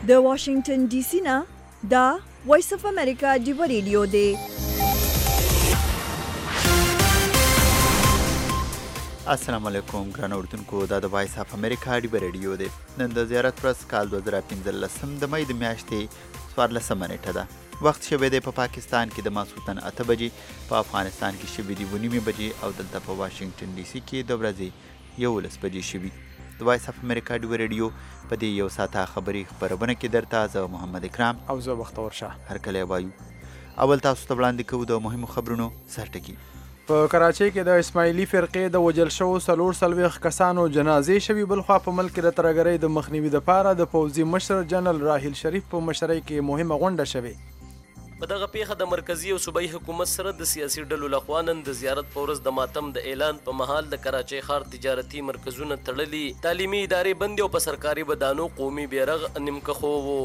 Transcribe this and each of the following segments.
د واشنگټن ډي سي نه دا وایس اف امریکا ډیو ریډیو دی. السلام علیکم ګران اردوونکو، دا د وایس اف امریکا ډیو ریډیو دی. نن د زیارت ورځ کال 2015 د مې د میاشتې 14 نیټه ده. وخت شوی دی په پاکستان کې د ماسخوتن 8 بجې، په افغانستان کې شوي دي 9 بجې او دلته په واشنگټن ډي سي کې د ورځې 11 بجې شوي. د وایس اف امریکا ډیو ریډیو په دې یو ساعته خبري خبرونه کې درته زه محمد اکرام او زه بختور شاه هر کله وایو. اول تاسو ته وړاندې کوو د مهمو خبرونو سرټکی. په کراچۍ کې د اسماعیلي فرقې د وجل شوو 43 کسانو جنازې شوي. بلخوا په ملک کې د ترهګرۍ د مخنیوي لپاره د پوځي مشر جنرال راحیل شریف په مشرۍ کې مهمه غونډه شوې. په دغه پیښه د مرکزی او صوبایي حکومت سره د سیاسي ډلو لخوا نن د زیارت په ورځ د ماتم د اعلان په مهال د کراچۍ ښار تجارتي مرکزونه تړلي، تعلیمي ادارې بندې او په سرکاري ودانو قومي بیرغ نیمکخو وو.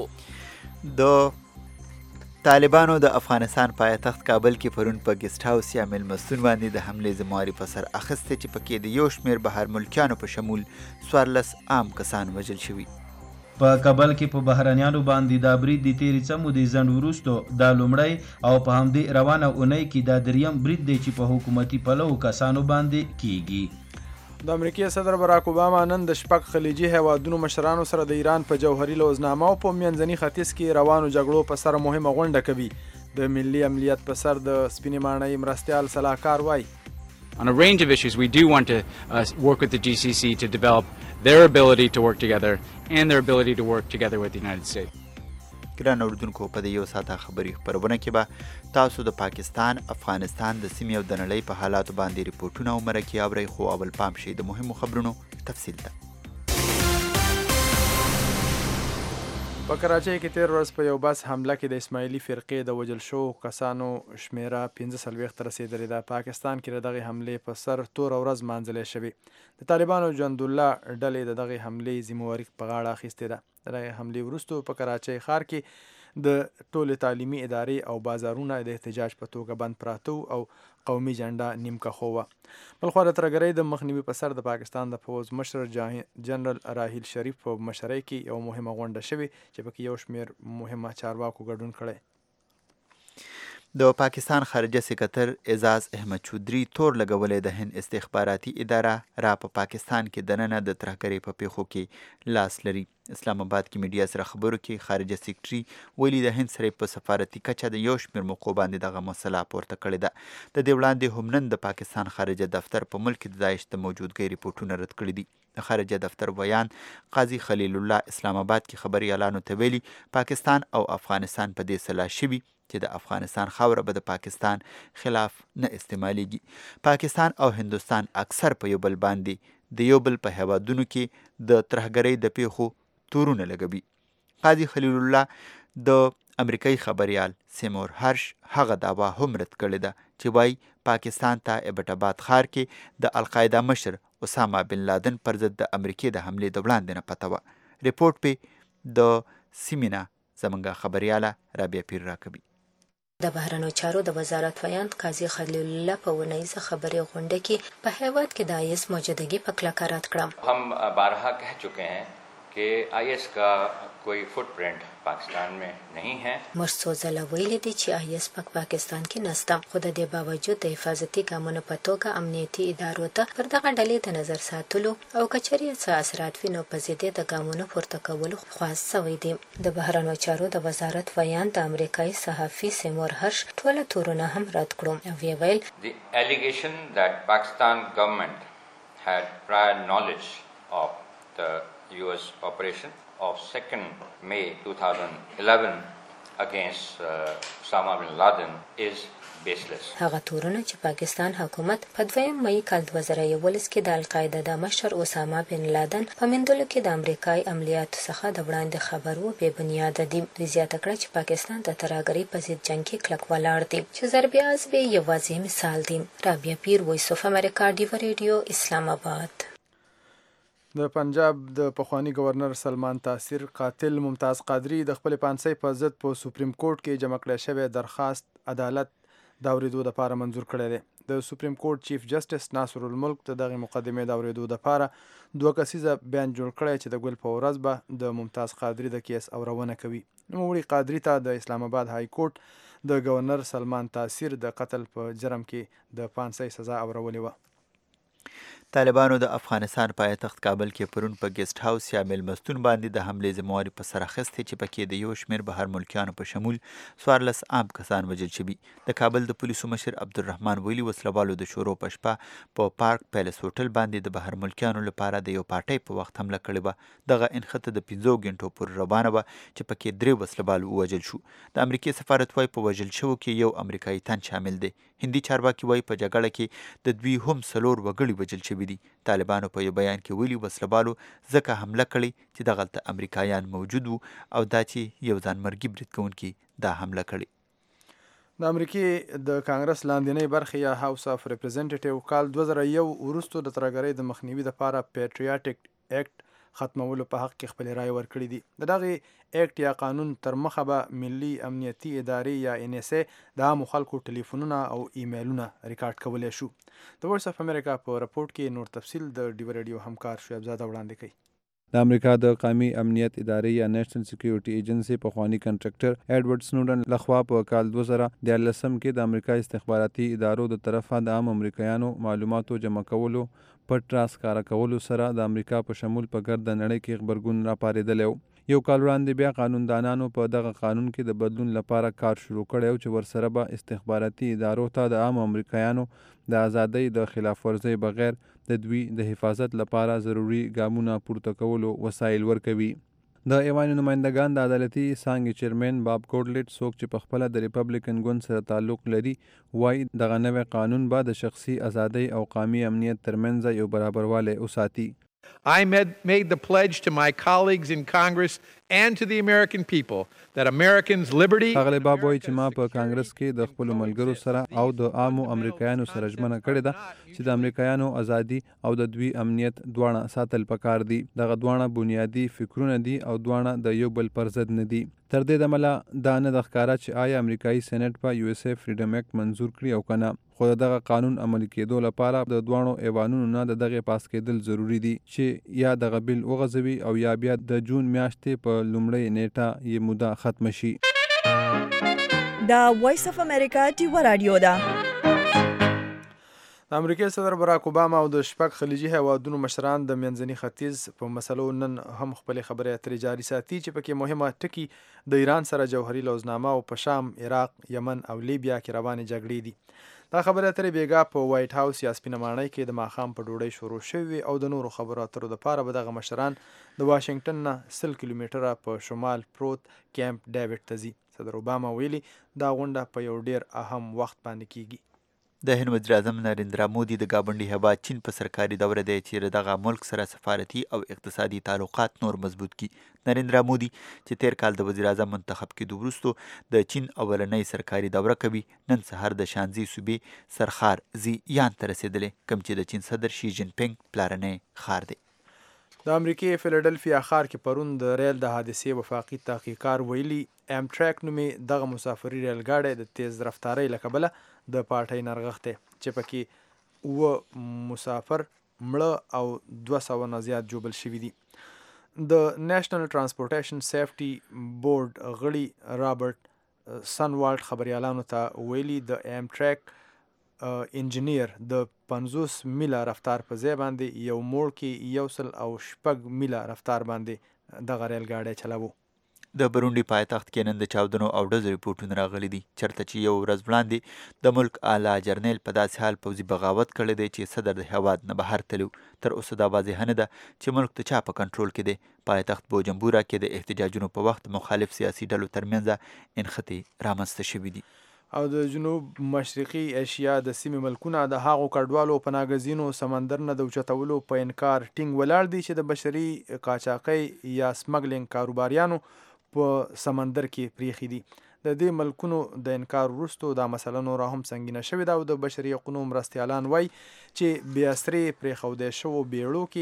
د طالبانو د افغانستان پایتخت کابل کې پرون په ګیسټ هاوس یا میلمستون باندې د حملې ذمهواري په سر اخیسته چې پکې د یو شمېر بهر ملکیانو په شمول 14 عام کسان وژل شوي. په کابل کې په بهرنیانو باندې د برید د تیرې څمو د ځنډ وروستو دا لومړی او په همدې روانه اونۍ کې دا دریم برید دی چې په حکومتي پلو کسانو باندې کیږي. د امریکای صدر براک اوباما نن د شپږ خلیجي هیوادونو مشرانو سره د ایران په جوهري لوزنامه او په منځني ختیځ کې روانو جګړو په سر مهمه غونډه کوي. د ملي امنیت په سر د سپینې ماڼۍ مرستیال صلاحکار وایي On a range of issues, we do want to work with the GCC to develop their ability to work together and their ability to work together with the United States. ګران اردوونکو، په دې یو ساعته خبري خبرونه کې به تاسو د پاکستان، افغانستان د سیمې او د نړۍ په حالاتو باندې ریپورټونه او مرکې اورئ، خو اول پام شي د مهمو خبرونو تفصیل ته. په کراچۍ کې تیر ورځ په یو بس حمله کې د اسماعیلي فرقې د وژل شوو کسانو شمیره 45 ته رسېدلې ده. پاکستان کې د دغې حملې په سر توره ورځ مانځلې شوې. د طالبانو ژوندالله ډلې د دغې حملې ذمهواري په غاړه اخیستې ده. د دغې حملې وروستو په کراچۍ ښار کې د ټولې تعلیمي ادارې او بازارونه د احتجاج په توګه بند پراته او قومي جنډه نیمکخو وه. بلخوا د ترهګرۍ د مخنیوي په سر د پاکستان د پوځ مشر جنرال راحیل شریف په مشرۍ کې یو مهمه غونډه شوې چې پکې یو شمېر مهمه چارواکو ګډون کړی. د پاکستان خارجه سکرتر اعزاز احمد چودري تور لګولې د هند استخباراتي اداره را په پاکستان کې دننه د ترهګرۍ په پیښو کې لاس لري. اسلام آباد کې میډیا سره خبرو کې خارجه سکرتري ویلي د هند سره په سفارتي کچه د یو شمېر موقعو باندې دغه مسله پورته کړې ده. د دې وړاندې هم نن د پاکستان خارجه دفتر په ملک کې د داعش د موجودګۍ ریپورټونه رد کړي دي. د خارجه دفتر ویان قاضي خلیل الله اسلام آباد کې خبریالانو ته ویلي پاکستان او افغانستان په دې سلا شوي چې د افغانستان خاوره به د پاکستان خلاف نه استعمالیږي. پاکستان او هندوستان اکثر په یو بل باندې د یو بل په هیوادونو کې د ترهګرۍ د پیښو تورونه لګوي. قاضي خلیل الله د امریکایي خبریال سیمور هرش هغه دعوا هم رد کړې ده چې وایي پاکستان ته ایبټ آباد ښار کې د القاعده مشر اسامه بن لادن پر ضد د امریکې د حملې د وړاندې نه پته وه. ریپورټ په د سیمینه زمونږ خبریاله رابعه پیر راکوي. د بهرنیو چارو د وزارت ویان قاضي خلیل الله په ونیزه خبري غونډه کې په هیواد کې د آیس موجودگی په کلکه رد کړه. हम बारहा कह चुके हैं कि आईएस का कोई फुटप्रिंट पाकिस्तान में नहीं है. مرڅو ځله ویلي دي چې آیس په پاکستان کې نشته، خو د دې باوجود د حفاظتي ګامونو په توګه امنیتي ادارو ته پر دغه ډلې د نظر ساتلو او کچري څه اثرات وینو په ضد د ګامونو پورته کولو خواست شوی دی. د بهرنیو چارو د وزارت ویان د امریکایي صحافي سیمور هرش ټول تورونه هم رد کړو او ویل The allegation that Pakistan government had prior knowledge of the US operation of 2nd May 2011 against Osama bin Laden is baseless. هغه تورونه چې پاکستان حکومت په 2 مې کال 2011 کې د القاعده د مشر اسامه بن لادن په مندلو کې د امریکای عملیاتو څخه د وړاندې خبرو بې بنیاده دي. دوی زیاته کړه چې پاکستان د ترهګرۍ په ضد جنګ کې کلک ولاړ دی چې ضربیاز به یوازې مثال دی. رابعه پیر، وایس اف امریکا ډیو ریډیو، اسلام آباد. د پنجاب د پخوانی گورنر سلمان تاثیر قاتل ممتاز قادری د خپل پانسۍ په ضد په سپریم کورټ کې جمع کړی شوی درخواست عدالت د اورېدو لپاره منظور کړی دی. د سپریم کورټ چیف جسټس ناصر الملک د دغه مقدمې د اورېدو دپاره 2 کسیزه بیان جوړ کړی چې د ګل په ورځ به د ممتاز قادري د کیس اورونه کوي. نوموړي قادري ته د اسلام آباد های کورټ د گورنر سلمان تاثیر د قتل په جرم کې د 500 سزا اورولې وه. طالبانو د افغانستان پایتخت کابل کې پرون په ګیسټ هاوس یا میلمستون باندې د حملې ذمهواري په سر اخیستې چې پکې د یو شمېر بهر ملکیانو په شمول 14 عام کسان وژل شوي. د کابل د پولیسو مشر عبدالرحمن ویلي وسلوالو د شورو په شپه په پارک پیلس هوټل باندې د بهر ملکیانو لپاره د یو پارټۍ په وخت حمله کړې وه. دغه انخته د 5 غنټو پورې روانه وه چې پکې 3 وسلوال ووژل شو. د امریکې سفارت وایي په وژل شوو کې یو امریکایي تن شامل دی. هندي چارواکي وایي په جګړه کې د دوی هم 4 وګړي وژل شوي دي. طالبانو په یو بیان کې ویلي وسلوالو ځکه حمله کړې چې دغلته امریکایان موجود وو او دا چې یو ځانمرګي برید کوونکي دا حمله کړې. د امریکې د کانګرس لاندنۍ برخې یا هاوس اف ریپرزنټیټیو کال 2001 وروستو د ترهګرۍ د مخنیوي لپاره پیټریاټیک اکټ ختمولو په حق کې خپل رای ورکړي دي. د دغه اکټ یا قانون تر مخه به ملي امنیتي ادارې یا NSA د عامو خلکو ټلیفونونه او ایمیلونه ریکارډ کولی شو. د وایس اف امریکا په رپورټ کې نور تفصیل د ډیو رادیو همکار شعیب زاده وړاندې کوي. د امریکا د قومي امنیت ادارې یا نیشنل سکیورټي ایجنسی پخوانی کنټراکټر ایډورډ سنوډن لخوا په کال 2013 کې د امریکا استخباراتي ادارو د طرفه د عام امریکایانو معلوماتو جمع کولو پټ راز ښکاره کولو سره د امریکا په شمول په ګرده نړۍ کې غبرګون راپارېدلی و. یو کال وړاندې بیا قانوندانانو په دغه قانون کې د بدلون لپاره کار شروع کړی و چې ورسره به استخباراتي ادارو ته د عام امریکایانو د ازادۍ د خلاف ورزۍ بغیر د دوی د حفاظت لپاره ضروري ګامونه پورته کولو وسایل ورکوي. د ایوان نمایندګان د عدالتي څانګې چیرمن باب کوډلټ څوک چې په خپله د ریپبلیکن ګوند سره تعلق لري وایي دغه نوی قانون به د شخصي ازادۍ او قومي امنیت ترمنځ یو برابروالی وساتي. I made the pledge to my colleagues in Congress and to the American people that Americans' liberty. هغه باب وایي چې ما په کانګرس کې د خپل ملګرو سره او د عامو امریکایانو سره ژمنه کړې ده چې د امریکایانو ازادي او د دوی امنیت دواړه ساتل پکار دي. دغه دواړه بنیادی فکرونه دي او دواړه د یو بل پر ضد نه دي. تر دې دمله دا نه د ښکاره چې آیا امریکایي سېنټ په USA فریډم اکټ منظور کړي او کنه. خو دغه قانون عملي کېدو لپاره د دواړو ایوانونو نه د دغه پاس کېدل ضروری دي چې یا دغه بیل وغځوي او یا بیا د جون میاشتې په لومړۍ نیټه یې موده ختم شي. دا وایس اف امریکا ډیو رادیو ده. د امریکای صدر براک اوباما او د شپږ خلیجي هیوادونو مشران د منځني ختیځ په مسلو نن هم خپلې خبرې اترې جاري ساتي چې پکې مهمه ټکي د ایران سره جوهري لوزنامه او په شام، عراق، یمن او لیبیا کې روانې جګړې دي. دا خبرې اترې بیګا په وایټ هاوس یا سپینه ماڼۍ کې د ماښام په ډوډۍ شروع شوې او د نورو خبرو اترو دپاره به دغه مشران د واشنګټن نه 100 کیلومتره په شمال پروت کیمپ ډیوډ ته ځي. صدر اوباما ویلي دا غونډه په یو ډیر اهم وخت باندې کیږي. د هند وزیر اعظم نریندرا مودي د ګاونډي هیواد چین په سرکاري دوره دی چې دغه ملک سره سفارتي او اقتصادي تعلقات نور مضبوط کړي. نریندرا مودي چې تیر کال د وزیر اعظم منتخب کېدو وروسته د چین اولنۍ سرکاري دوره کوي نن سهار د شانزي صوبې سرخار زیان ته رسېدلی کوم چې د چین صدر شي جین پینګ پلارنی ښار دی. د امریکې فیلډلفیا ښار کې پرون د ریل د حادثې وفاقي تحقیقکار ویلي امټریک نومې دغه مسافري ریل ګاډی د تیز رفتارۍ له کبله د پارټۍ نرغښتی چې پکې 9 مسافر مړه او 200 نه زیات ژوبل شوي دي. د نیشنل ترانسپورټیشن سیفټي بورډ غړي رابرټ سنوالټ خبریالانو ته ویلي د امټریک انجینیر د 50 میله رفتار په ځای باندې یو موړ کې 106 میله رفتار باندې دغه ریل ګاډی چلاوه. د بروندي پایتخت کې نن د چاودنو او ډزو ریپورټونه راغلي دي چېرته چې یو ورځ وړاندې د ملک اعلی جرنیل په داسې حال پوځي بغاوت کړی دی چې صدر د هیواد نه بهر تلو. تر اوسه دا واضحه نه ده چې ملک د چا په کنټرول کې دی. پایتخت بوجمبورا کې د احتجاجونو په وخت مخالف سیاسي ډلو ترمنځ انخطې رامنځته شوي دي. او د جنوب مشرقي ایشیا د سیمې ملکونه د هغو کډوالو پناهګزینو سمندر نه د اوچتولو په انکار ټینګ ولاړ دي چې د بشري قاچاقۍ یا سمګلینګ کاروباریانو په سمندر کې پریښي دي. د دې ملکونو د انکار وروسته دا مسله نوره هم سنګینه شوې ده او د بشري حقوقو مرستیالان وایي چې بې اسرې پرېښودی شوو بیړو کې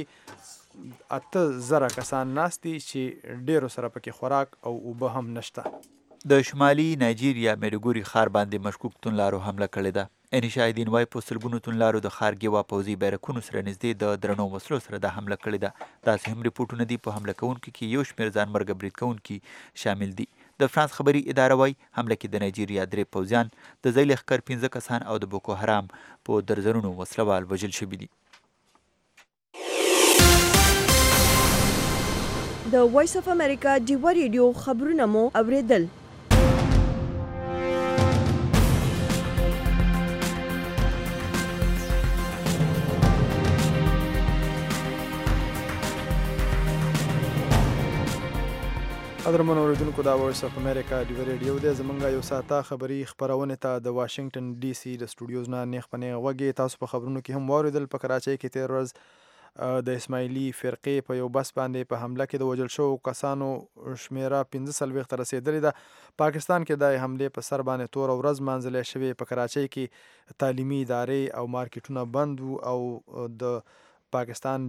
8000 کسان ناست دي چې ډیرو سره پکې خوراک او اوبه هم نشته. د شمالي نایجیریا میډوګوري ښار باندې مشکوک توندلارو حمله کړې ده. اني شاهدین وایي په سلګونو توندلارو د ښار ګیوا پوځي بیرکونو سره نږدې د درنو وسلو سره دا حمله کړې ده. داسې هم ریپورټونه دي په حمله کوونکو کې یو شمېر ځانمرګه برید کوونکي شامل دي. د فرانس خبري اداره وایي حمله کې د نایجیریا 3 پوځیان، د ځای لښکر 15 کسان او د بوکو حرام په درزنونو وسلوال وژل شوي دي. د وایس اف امریکا ډیوه ریډیو خبرونه مو اوریدل. قدرمنو اوریدونکو دا وایس اف امریکا ډیوه ریډیو دی. زمونږ یو ساعته خبري خپرونې ته د واشنگټن ډي سي د سټوډیوز نه نیغ په نیغ غوږی. تاسو په خبرونو کې هم واوریدل په کراچۍ کې تیر ورځ د اسماعیلي فرقې په یو بس باندې په حمله کې د وژل شوو کسانو شمیره 15 ته رسېدلې ده. پاکستان کې د حملې په سر باندې تور ورځ مانځلې شوې. په کراچۍ کې تعلیمي ادارې او مارکیټونه بند وو او د پاکستان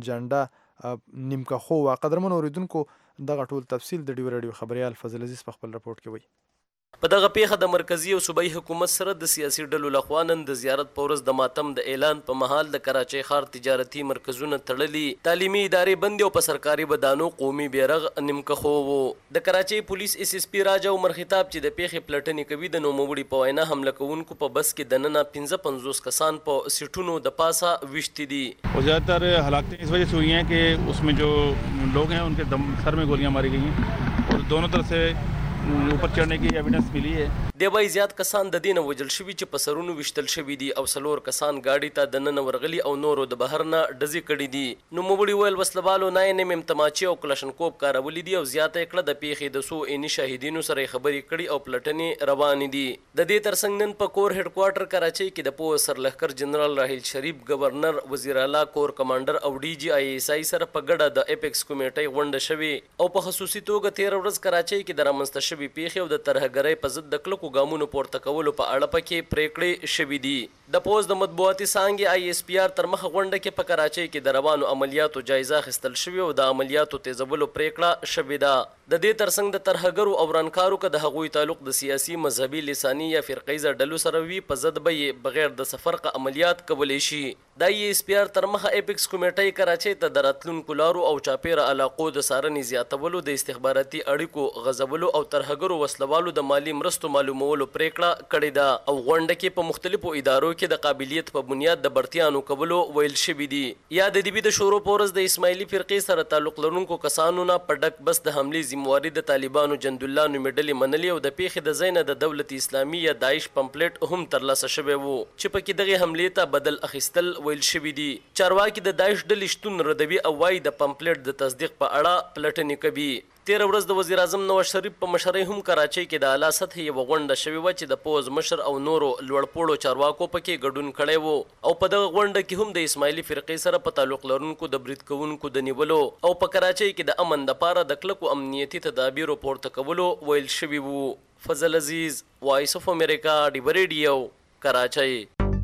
جنډه نیمکه خو وه. قدرمنو اوریدونکو دغه ټول تفصیل د ډیوه ریډیو خبریال فضل عزیز په خپل رپورټ کې وایي. په دغه پیښه د مرکزی او صوبایي حکومت سره د سیاسي ډلو لخوا نن د زیارت په ورځ د ماتم د اعلان په مهال د کراچۍ ښار تجارتي مرکزونه تړلي، تعلیمي ادارې بندې او په سرکاري ودانو قومي بیرغ نیمکه خو وو. د کراچۍ پولیس اس اس پی راجا عمر خطاب چې د پیښې پلټنې کوي د نوموړي په وینا حمله کوونکو په بس کې دننه 55 کسان په سیټونو د پاسه ویشتي دي. ज़्यादातर हलाकतें इस वजह से हुई हैं कि उसमें जो लोग हैं उनके सर में गोलियां मारी गई हैं और दोनों तरफ से ऊपर चढ़ने की एविडेंस मिली है. دی وایي زیات کسان د دې نه وژل شوي چې په سرونو ویشتل شوي دي او 4 کسان ګاډي ته دننه ورغلي او نورو د بهر نه ډزې کړي دي. نوموړي ویل وسلوالو 9 mm تماچې او کلشنکوب کارولي دي او زیاته یې کړه د پیښې د څو عیني شاهدینو سره یې خبرې کړي او پلټنې روانې دي. د دې ترڅنګ نن په کور هډ کوارټر کراچۍ کې د پوځ سرلښکر جنرال راحیل شریف، گورنر، وزیر اعلی، کور کمانډر او ډي جی آی ایس آی سره په ګډه د اپیکس کمیټې غونډه شوې او په خصوصي توګه 13 ورځ کراچۍ کې د رامنځته شوې پیښې او د ترهګرۍ په ضد د کلکو ګامونو پورته کولو په اړه پکې پریکړې شوې دي. د پوز د مطبوعاتي څانګې آی اس پی آر تر مخه غونډه کې په کراچۍ کې د روانو عملیاتو جایزه اخیستل شوې او د عملیاتو تیزولو پریکړه شوې ده. د دې ترڅنګ د ترهګرو او رانکارو که د هغوی تعلق د سیاسي، مذهبي، لساني یا فرقیزه ډلو سره وي په ضد به یې بغیر د سفرقه عملیات کولی شي. د ای اس پی آر تر مخه اپیکس کمیټې کراچۍ ته د راتلونکو لارو او چاپیره علاقو د څارنې زیاتولو، د استخباراتي اړیکو غځولو او ترهګرو وسلوالو د مالي مرستو معلومولو پریکړه کړې ده او غونډه کې په مختلفو ادارو کې د قابلیت په بنیاد د برتیانو کولو ویل شوي دي. یا د دې د شورو په ورځ د اسماعیلي فرقې سره تعلق لرونکو کسانو نه په ډک بس د حملې ذمہواري د طالبانو جندالله نومې ډلې منلې او د پیښې د ځای نه د دولت اسلامي یا داعش پمپلیټ هم ترلاسه شوی وو چې پکې دغې حملې ته بدل اخیستل ویل شوي دي. چارواکي د داعش ډلې شتون ردوي او وایي د پمپلیټ د تصدیق په اړه پلټنې کوي. 13 ورځ د وزیر اعظم نواز شریف په مشرۍ هم کراچۍ کې د اعلی سطحې یوه غونډه شوې وه چې د پوځ مشر او نورو لوړپوړو چارواکو پکې ګډون کړی و او په دغه غونډه کې هم د اسماعیلي فرقې سره په تعلق لرونکو د برید کوونکو د نیولو او په کراچۍ کې د امن دپاره د کلکو امنیتي تدابیرو پورته کولو ویل شوي وو. فضل عزیز، وایس اف امریکا، ډیوه ریډیو، کراچۍ.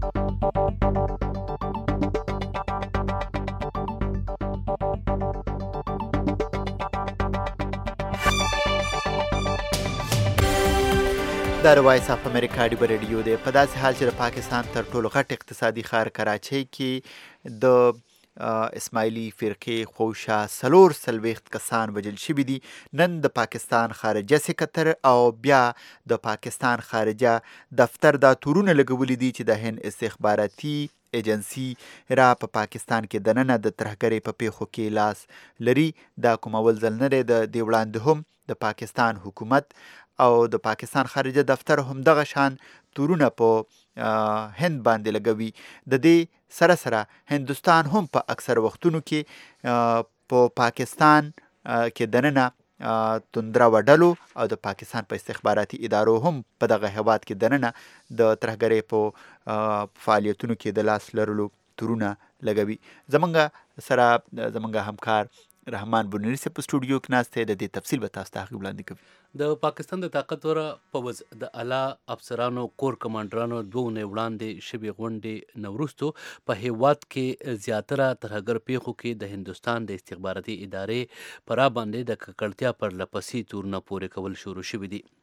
دا د وایس اف امریکا ډیوه ریډیو دی. په داسې حال چې د پاکستان تر ټولو غټ اقتصادي ښار کراچۍ کې د اسماعیلي فرقې خوشا 40 کسان وژل شوي دي. نن د پاکستان خارجه سکرتر او بیا د پاکستان خارجه دفتر دا تورونه لګولي دي چې د هند استخباراتي ایجنسی را په پاکستان کې دننه د ترهګرۍ په پیښو کې لاس لري. دا کوم اول ځل نه دی. د دې وړاندې هم د پاکستان حکومت او د پاکستان خارجه دفتر هم دغه شان تورونه په هند باندې لګوي. د دې سره سره هندوستان هم په اکثر وختونو کې په پاکستان کې دننه توندره وډلو او د پاکستان په استخباراتي ادارو هم په دغه هیواد کې دننه د ترهګرۍ په فعالیتونو کې د لاس لرلو تورونه لګوي. زمونږ سره زمونږ همکار رحمان بنوري صاحب په سټوډیو کې ناست دی. د دې تفصیل به تاسو ته هغې وړاندې کوي. د پاکستان د طاقتوره پوځ د اعلی افسرانو کور کمانډرانو 2 اونۍ وړاندې شوې غونډې نه وروستو په هیواد کې زیاتره ترهګر پیښو کې د هندوستان د استخباراتي ادارې پر باندې د ککړتیا پر لپسې تورونه پورې کول شروع شوي دي.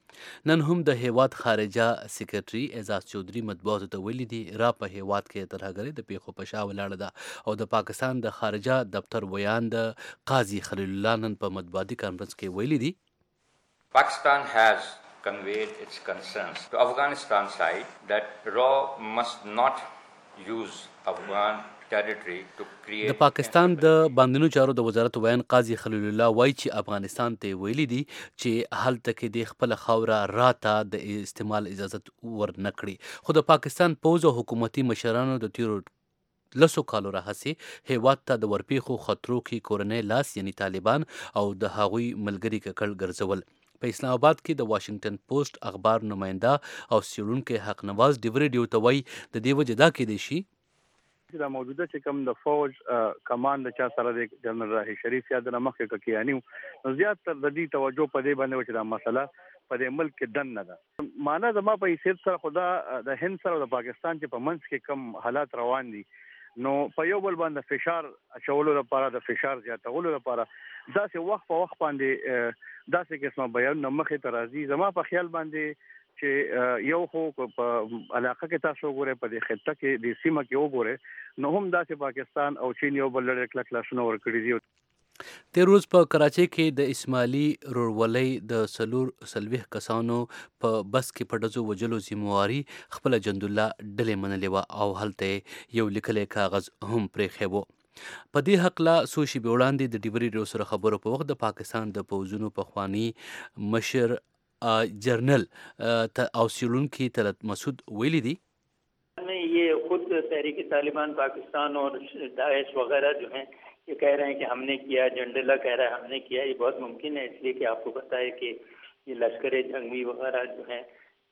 نن هم د هیواد خارجه سیکرټري اعزاز چودھری مطبوعاتو ته ویلي دي را په هیواد کې ترهګرۍ د پیښو په شا ولاړه ده او د پاکستان د خارجه دفتر ویان د قاضي خلیل الله نن په مطبوعاتي کانفرنس کې ویلي دي Pakistan has conveyed its concerns to Afghanistan side that RAW must not use Afghan territory to create. د پاکستان د باندنو چارو د وزارت ویان قاضي خلیل الله وایي چې افغانستان ته ویلي دي چې هلته کې د خپل خوره راته د استعمال اجازت ور نه کړي خو د پاکستان پوز او حکومتي مشرانو د تیرو لسو کالو راهسې هیواد ته د ورپېښو خطرو کې کورنۍ لاس یعنی طالبان او د هغوی ملګري ککړ ګرځول په اسلام آباد کې د واشنگټن پوسټ اخبار نماینده او څېړونکی حق نواز ډیوریډیو ته وایي د دې وجه دا کېدای شي چې دا موجوده چې کوم د فوج کمانډ چا سره د جنرال راهي شریف یا د مخکې ککیانی نو زیات تر د دې توجه په دې باندې چې دا مسله په دې ملک کې دن نه ده معنا زما په حیثیت سره خدا د هند سره د پاکستان چې په منځ کې کم حالات روان دي نو په یو بل باندې فشار اچولو لپاره د فشار زیاتولو لپاره داسې وخت په وخت باندې داسې قسمه بیان مخې ته راځي زما په خیال باندې چې یو خو په علاقه کې تاسو وګورئ په دې خطه کې د سیمه کې وګورئ نو هم داسې پاکستان او چین یو بل لړ کلک لاسونه ورکړي دي تیر روز په کراچۍ کې د اسماعیلي رورولۍ د څلوېښت کسانو په بس کې په ډزو وجلو ذمواري خپله جندالله ډلې منلې وه او هلته یو لیکلی کاغذ هم پرېښی و په دې هکله څو شېبې وړاندې د ډیوریډیو سره خبرو په وخت د پاکستان د پوځونو پخواني مشر جرنل او څېړونکي طلعت مسعود ویلي دي یہ خود تحریک طالبان پاکستان اور داعش وغیرہ جو ہیں یہ کہہ رہے ہیں کہ ہم نے کیا جنڈلا کہہ رہا ہے ہم نے کیا یہ بہت ممکن ہے اس لیے کہ آپ کو پتہ ہے کہ یہ لشکر جنگی وغیرہ جو ہیں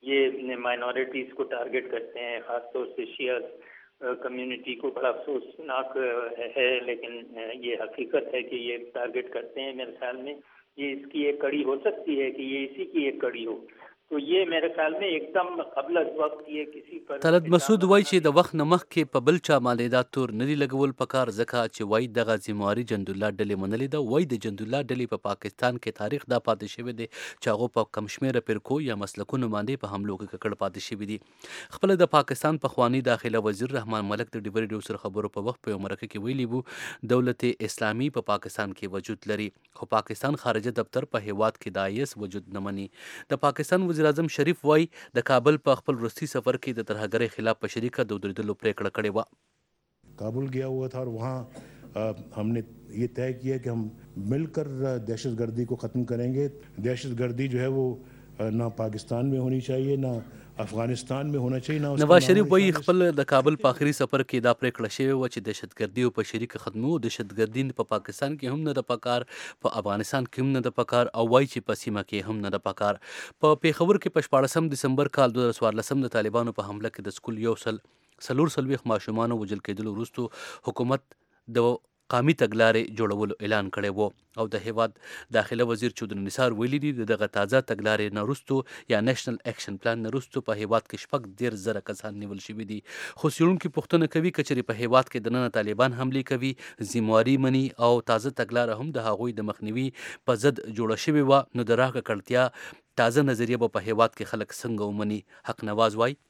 یہ مائنورٹیز کو ٹارگٹ کرتے ہیں خاص طور سے شیعہ کمیونٹی کو بڑا افسوسناک ہے لیکن یہ حقیقت ہے کہ یہ ٹارگٹ کرتے ہیں میرے خیال میں یہ اس کی ایک کڑی ہو سکتی ہے کہ یہ اسی کی ایک کڑی ہو تو یہ میرے خیال میں ایک دم قبل از وقت یہ کسی پر طلعت مسعود وایي چې د وخت نه مخکې په بل چا باندې دا تور نه دي لګول پکار ځکه چې وایي دغه ذمواري جندالله ډلې منلې ده وایي د جندالله ډلې په پاکستان کې تاریخ دا پاتې شوی دی چې هغو په کم شمېره فرقو یا مسلکونو باندې په حملو کې ککړ پاتې شوي دي خپله د پاکستان پخواني داخله وزیر رحمان ملک د ډیوریډیو سره خبرو په وخت په یو مرکه کې ویلي وو دولت اسلامي په پاکستان کې وجود لري خو پاکستان خارجه دفتر په هیواد کې د IS وجود نه مني د پاکستان وزیر اعظم شریف وایي د کابل په خپل وروستي سفر کې د ترهګرۍ خلاف په شریکه د ودرېدلو پرېکړه کړې وه کابل گیا ہوا تھا اور وہاں ہم نے یہ طے کیا کہ ہم مل کر دہشت گردی کو ختم کریں گے دہشت گردی جو ہے وہ نہ پاکستان میں ہونی چاہیے نہ افغانستان میں ہونا چاہیے نواز شریف وایي خپل د کابل په آخري سفر کې دا پرېکړه شوې وه چې دهشتګردي په شریکه ختمو دهشتګردي په پاکستان کې هم نه ده پکار په افغانستان کې هم نه ده پکار او وایي چې په سیمه کې هم نه ده پکار په پیښور کې په 14 دسمبر کال 2014 د طالبانو په حمله کې د سکول یو سل 440 ماشومانو وژل کېدلو وروستو حکومت د قامي تګلارې جوړولو اعلان کړی و او د هیواد داخله وزیر چودھری نثار ویلي دي دغه تازه تګلارې نه وروستو یا نیشنل اکشن پلان نه وروستو په هیواد کې 10,000 کسان نیول شوي دي خو څېړونکي پوښتنه کوي که چېرې په هیواد کې دننه طالبان حملې کوي ذمواري مني او تازه تګلاره هم د هغوی د مخنیوي په ضد جوړه شوې وه نو د راه ککړتیا تازه نظریه به په هیواد کې خلک څنګه ومني حق نواز وایي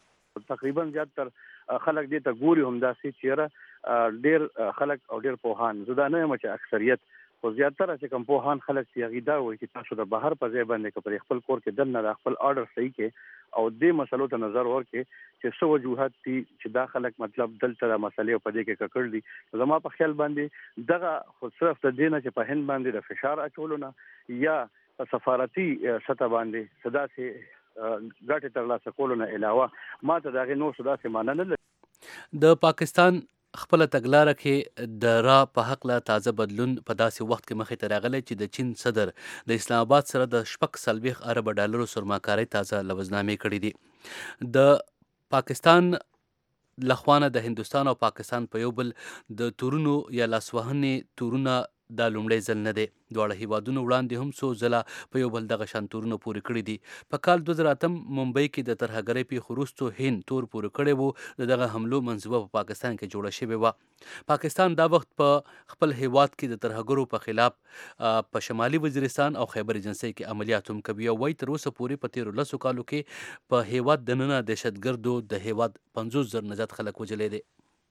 تقریبا زیاتره خلک دې ته ګوري هم داسې چیرې ډیر خلک او ډیر پوهان زدا نه یم چې اکثریت خو زیاتره چې کوم پوهان خلک چې هغې دا وایي چې تاسو د بهر په ځای باندې که پر خپل کور کې دننه د خپل آرډر صحیح کې او دې مسلو ته نظر ورکړي چې څه وجوهات دي چې دا خلک مطلب دلته د مسلې په دې کې ککړ دي زما په خیال باندې دغه خو صرف د دې نه چې په هند باندې د فشار اچولو نه یا په سفارتي سطح باندې څه داسې ګټې ترلاسه کولو نه علاوه ما ته د هغې نور څه داسې معنا نه لري د پاکستان خپله تګلاره کې د را په هکله تازه بدلون په داسې وخت کې مخې ته راغلی چې د چین صدر د اسلام آباد سره د 40 ارب ډالرو سرماکارۍ تازه لوزنامې کړي دي د پاکستان لخوانه د هندوستان او پاکستان په یو بل د تورونو یا لاسوهنې تورونه دا لومړی ځل نه دی. دواړه هیوادونو وړاندې هم څو ځله په یو بل دغه شان تورونه پورې کړي دي. په کال 2008 ممبئی کې د ترهګرۍ پیښو وروسته هند تور پورې کړی و. د دغه حملو منصوبه په پاکستان کې جوړه شوې وه. پاکستان دا وخت په خپل هیواد کې د ترهګرو په خلاف په شمالي وزیرستان او خیبر ایجنسۍ کې عملیات هم کوي او وایي تر اوسه پورې په تیرو 10 کالو کې په هیواد دننه دهشتګردو د هیواد 50,000 نه زیات خلک وژلي دي.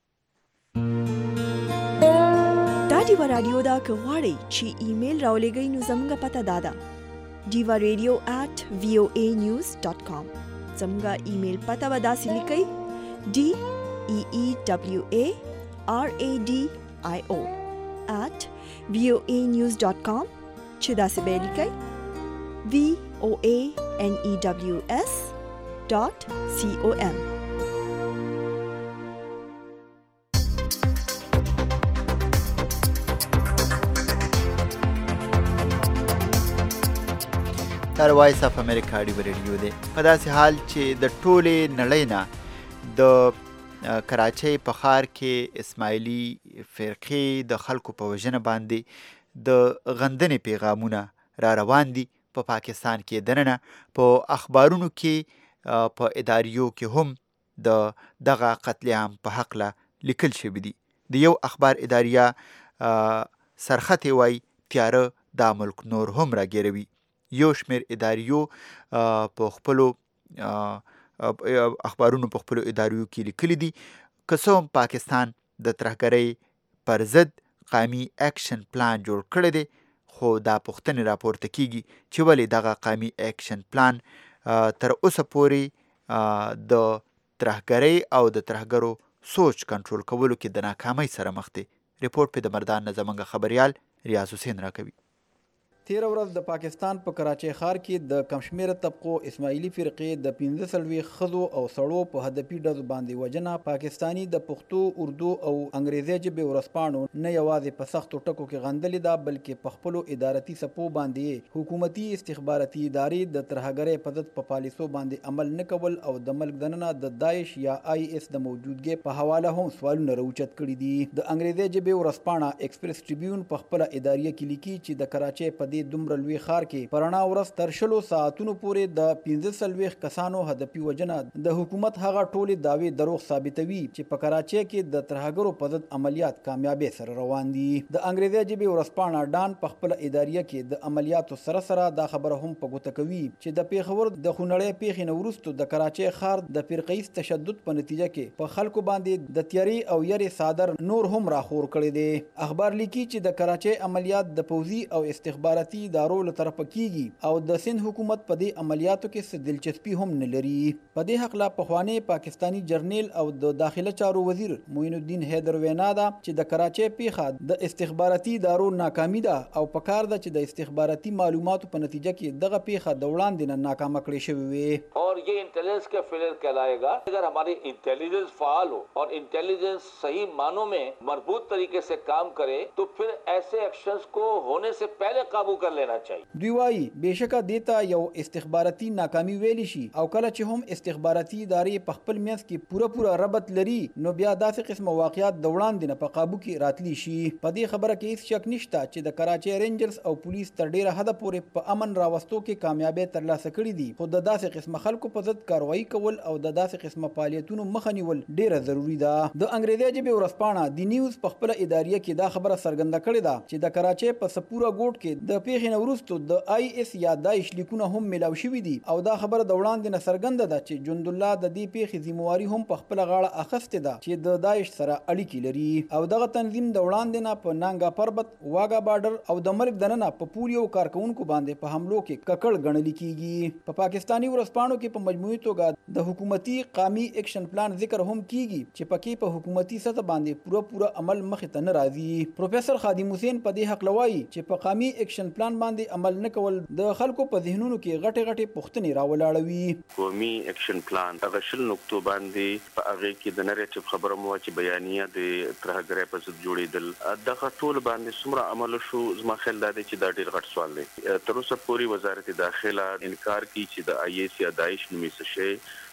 دا ډیوا رادیو دا که غواړئ چې ایمیل راولېږئ نو زموږ پته دا ده divaradio@voanews.com. زموږ ایمیل پته به داسې لیکئ DEEWARADIO@voanews.com چې داسې به لیکئ VOANEWS.com. دا وایس اف امریکا ډیوا رادیو دی. په داسې حال چې د ټولې نړۍ نه د کراچۍ په ښار کې اسماعیلي فرقې د خلکو په وژنه باندې د غندنې پیغامونه را روان دي. په پاکستان کې دننه په اخبارونو کې په اداریو کې هم د دغه قتل عام په حقله لیکل شوي دي. د یو اخبار اداریه سرخطې وایي تیاره دا ملک نور هم راګیروي. یو شمیر اداریو په خپلو اخبارونو په خپلو اداریو کې لیکلي دي که څه هم پاکستان د ترهګرۍ پر ضد قومي اکشن پلان جوړ کړی دی، خو دا پوښتنې راپورته کیږي چې ولې دغه قومي اکشن پلان تر اوسه پورې د ترهګرۍ او د ترهګرو سوچ کنټرول کولو کې د ناکامۍ سره مخ دی. ریپورټ په د مردان نه زموږ خبریال ریاض حسین راکوي. تیر ورځ د پاکستان په کراچۍ ښار کې د کمشمیره طبقو اسماعیلي فرقې د 15 ښځو او سړو په هدفي ډزو باندې وژنه پاکستاني د پښتو، اردو او انګریزي ژبې ورځپاڼو نه یوازې په سختو ټکو کې غندلې ده بلکې په خپلو ادارتي څپو باندې حکومتي استخباراتي ادارې د ترهګرۍ په ضد په پالیسو باندې عمل نه کول او د ملک دننه د داعش یا IS د موجودګۍ په حواله هم سوالونه راوچت کړي دي. د انګریزي ژبې ورځپاڼه ایکسپریس ټریبیون په خپله اداریه کې لیکي چې د کراچۍ په دومره لوی ښار کې پرانا ورځ تر 20 ساعتونو پورې د 15 کسانو هدفي وژنه د حکومت هغه ټولې دعوې دروغ ثابتوي چې په کراچۍ کې د ترهګرو په ضد عملیات کامیابۍ سره روان دي. د انګریزي ژبې ورځپاڼه ډان په خپله اداریه کې د عملیاتو سره سره دا خبره هم په ګوته کوي چې د پیښور د خونړۍ پیښې نه وروسته د کراچۍ ښار د فرقه‌ییز تشدد په نتیجه کې په خلکو باندې د تیاري او یرې څادر نور هم راخور کړی دی. اخبار لیکي چې د کراچۍ عملیات د پوځي او استخباراتي ادارو له طرفه کیږي او د سند حکومت په دې عملیاتو کې څه دلچسپي هم نه لري. په دې حقله پخوانی پاکستانی جرنیل او د داخله چارو وزیر معین الدین حیدر وینا ده چې د کراچۍ پیښه د استخباراتي ادارو ناکامي ده او په کار ده چې د استخباراتي معلوماتو په نتیجه کې دغه پیښه د وړاندې نه ناکامه کړې شوې وي. और ये इंटेलिजेंस का फेलियर कहलाएगा अगर हमारी इंटेलिजेंस फाल हो और इंटेलिजेंस सही मानों में मजबूत तरीके से काम करे तो फिर ऐसे एक्शंस को होने से पहले काबू कर लेना चाहिए. دوی وايي بهشکه دیتا یو استخباراتي ناکامي ویل شي او کله چې هم استخباراتي ادارې په خپل منځ کې پوره ربط لري نو بیا داسې قسم واقعیات د وړاندې نه په قابو کې راتلی شي. په دې خبره کې هیڅ شک نشته چې د کراچۍ رینجرز او پولیس تر ډیره حده پورې په امن راوستو کې کامیابی ترلاسه کړې دي، خو د داسې قسم خلکو په ضد کاروایی کول او د داسې قسم فعالیتونو مخه نیول ډیره ضروری ده. د انګریزي ژبې ورځپاڼه دی نیوز په خپل اداریه کې دا خبره څرګنده کړې ده چې د کراچۍ په سپوره ګوټ کې د پیښې نه وروسته د IS یا داعش لیکونه هم ملاو شوي دي او دا خبره د وړاندې نه څرګنده ده چې جند الله د دې پیښې ذمہواري هم په خپل غاړه اخیستې ده چې د داعش سره اړیکې لري او دغه تنظیم د وړاندې نه په نانګا پربت، واګا بارډر او د ملک دننه په پولیو کارکونکو باندې په حملو کې ککړ ګڼل کیږي. په پاکستاني ورځپاڼو کې په مجموعي توګه د حکومتي قومي اکشن پلان ذکر هم کیږي چې پکې په حکومتي سطح باندې پوره عمل مخې ته نه راځي. پروفیسور خادم حسین په دې حق لوي چې په قومي اکشن پلان باندې عمل نه کول د خلکو په ذهنونو کې غټې پوښتنې راولاړوي. قومي اکشن پلان هغه شل نقطو باندې په هغه کې د نریټیو خبره مو چې بیانیه د ترهګرۍ په ضد جوړېدل دغه ټول باندې څومره عمل شو زما خیال دا دی چې دا ډېر غټ سوال دی. تر اوسه پورې وزارت داخله انکار کوي چې د IS یا داعش نومي څه شی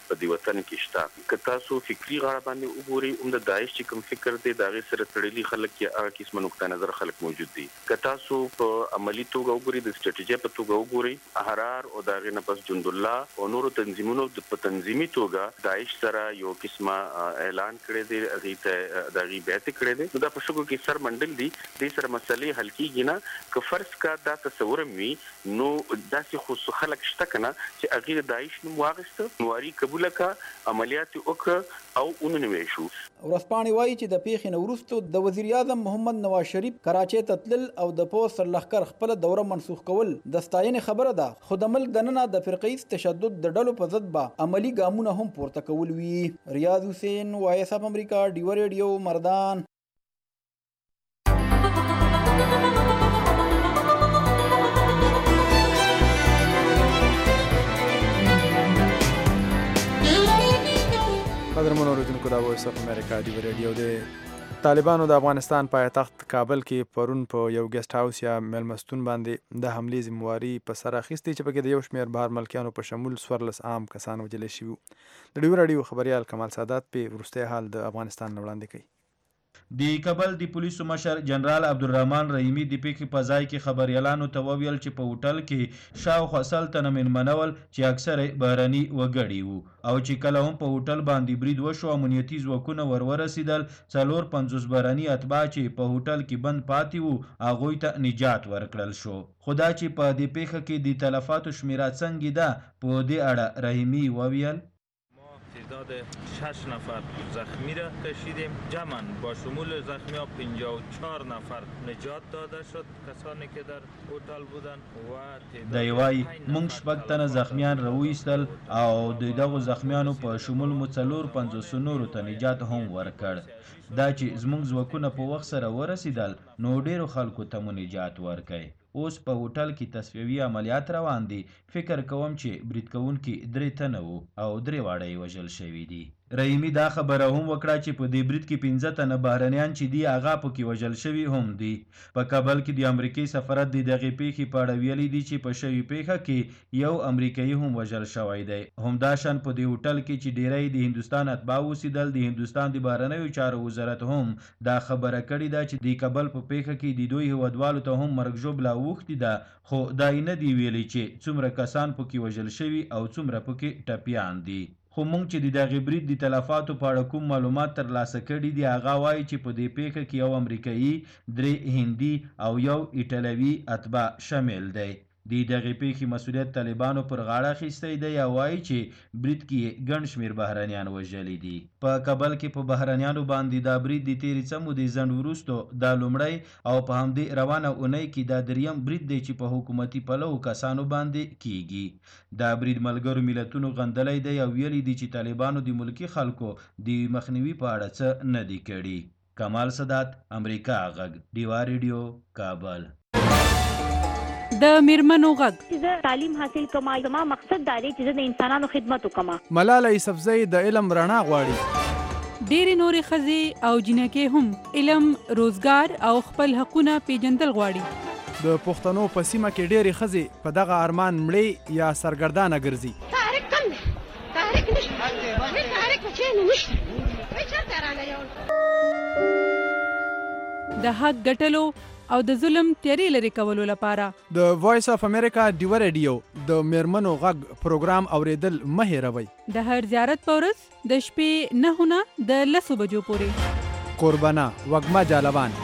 په دې وطن کې شته. که تاسو فکری غاړه باندې وګورئ هم د داعش چې کوم فکر دی د هغې سره تړلي خلک یا هغه قسمه نقطه نظر خلک موجود دي. که تاسو په عملي توګه وګورئ د سټراتیژۍ په توګه وګورئ احرار او د هغې نه پس جند الله او نورو تنظیمونو په تنظیمي توګه داعش سره یو قسمه اعلان کړی دی، هغې ته د هغې بیعت کړی دی. نو دا په شګو کې سر منډل دي، دې سره مسلې حل کېږي نه. که فرض کا دا تصور وي نو داسې خو خلک شته که نه چې هغې د داعش نوم واخیسته، واري قبوله کړه، عملیات یې وکړه او وننوی شو. ورځپاڼې وایي چې د پیښې نه وروسته د وزیر اعظم محمد نواز شریف کراچۍ ته تلل او د پوځ سرلښکر خپله دوره منسوخ کول د ستاینې خبره ده، خو د ملک دننه د فرقه‌ییز تشدد د ډلو په ضد به عملي ګامونه هم پورته کول وي. ریاض حسین، وایس اف امریکا، ډیوه ریډیو، مردان. قدرمنو اوریدونکو دا وایس اف امریکا ډیوه ریډیو دی. طالبانو د افغانستان پایتخت کابل کې پرون په یو ګیسټ هاوس یا میلمستون باندې د حملې ذمواري په سر اخیستې چې پکې د یو شمېر بهر ملکیانو په شمول 14 عام کسان وژلی شوي. د ډیوه راډیو خبریال کمال سادات په وروستی حال د افغانستان نه وړاندې کوي. د کابل د پولیسو مشر جنرال عبدالرحمن رحیمي د پیښې په ځای کې خبریالانو ته وویل چې په هوټل کې شاوخوا 100 تنه مېلمانه ول چې اکثره بهرني وګړي وو او چې کله هم په هوټل باندې برید وشو امنیتي ځواکونه ورورسېدل. 450 بهرني اتباع چې په هوټل کې بند پاتې وو هغوی ته نجات ورکړل شو. خو دا چې په دې پیښه کې د تلفاتو شمیره څنګه ده په دې اړه رحیمي وویل. تعداد 6 نفر زخمی را کشیدیم، جمعاً با شمول زخمی ها 54 نفر نجات داده شد کسانی که در هتل بودن و دی وای مونږ شپږ تنه زخمیان راوایستل او د دغو زخمیانو په شمول مو 450 نورو ته نجات هم ورکړ. دا چې زموږ ځواکونه په وخت سره ورسېدل نو ډیرو خلکو ته مو نجات ورکړ. اوس په هوټل کې تصفیوي عملیات روان دي. فکر کوم چې برید کوونکي 3 تنه وو او 3 واړه یې وژل شوي دي. رحیمي دا خبره هم وکړه چې په دې برید کې 15 تنه بهرنیان چې دي هغه پکې وژل شوي هم دي. په کابل کې د امریکایي سفارت د دغې پیښې په اړه ویلي دي چې په شوې پیښه کې یو امریکایي هم وژل شوی دی. همداشان په دې هوټل کې چې ډیری د هندوستان اتباع اوسېدل، د هندوستان د بهرنیو چارو وزارت هم دا خبره کړې ده چې د کابل په پیښه کې د دوی هیوادوالو ته هم مرګ ژوبله اوښتې ده، خو دا یې نه دی ویلي چې څومره کسان پکې وژل شوي او څومره پکې ټپیان دي. خو مونږ چې د دغې برید د تلفاتو په اړه کوم معلومات ترلاسه کړي دي هغه وایي چې په دې پیښه کې یو امریکایي، 3 هندي او یو ایټالوي اتباع شامل دی. د دغې پیښې مسؤلیت طالبانو پر غاړه اخیستی دی او وایي چې برید کې ګڼ شمېر بهرنیان وژلي دي. په کابل کې په بهرنیانو باندې دا برید د تېرې څه مودې ځنډ وروسته دا لومړی او په همدې روانه اونۍ کې دا 3م برید دی چې په حکومتي پلوو کسانو باندې کیږي. دا برید ملګرو ملتونو غندلی دی او ویلي دي چې طالبانو د ملکي خلکو د مخنیوي په اړه څه نه دي کړي. کمال سادات، امریکا غږ، ډیوه ریډیو، کابل. د میرمنو غږ زه تعلیم حاصل کوم، زما مقصد دا دی چې زه د انسانانو خدمت وکم. ملاله یوسفزۍ د علم رڼا غواړي. ډېرې نورې ښځې او جینکې هم علم، روزګار او خپل حقونه پیژندل غواړي. د پښتنو په سیمه کې ډېرې ښځې په دغه ارمان مړې یا سرګردانه ګرځي. تحریک کم دی، تحریک نشته، تحریک په چینو نشته، چېرته راغلی د حق ګټلو او د ظلم تیارې لرې کولو لپاره د وایس اف امریکا ډیوه ریډیو د میرمنو غږ پروګرام اوریدل مه هېروئ. د هر زیارت په ورځ د شپې 9 نه د 10 بجو پورې. قربانه وږمه جالبان.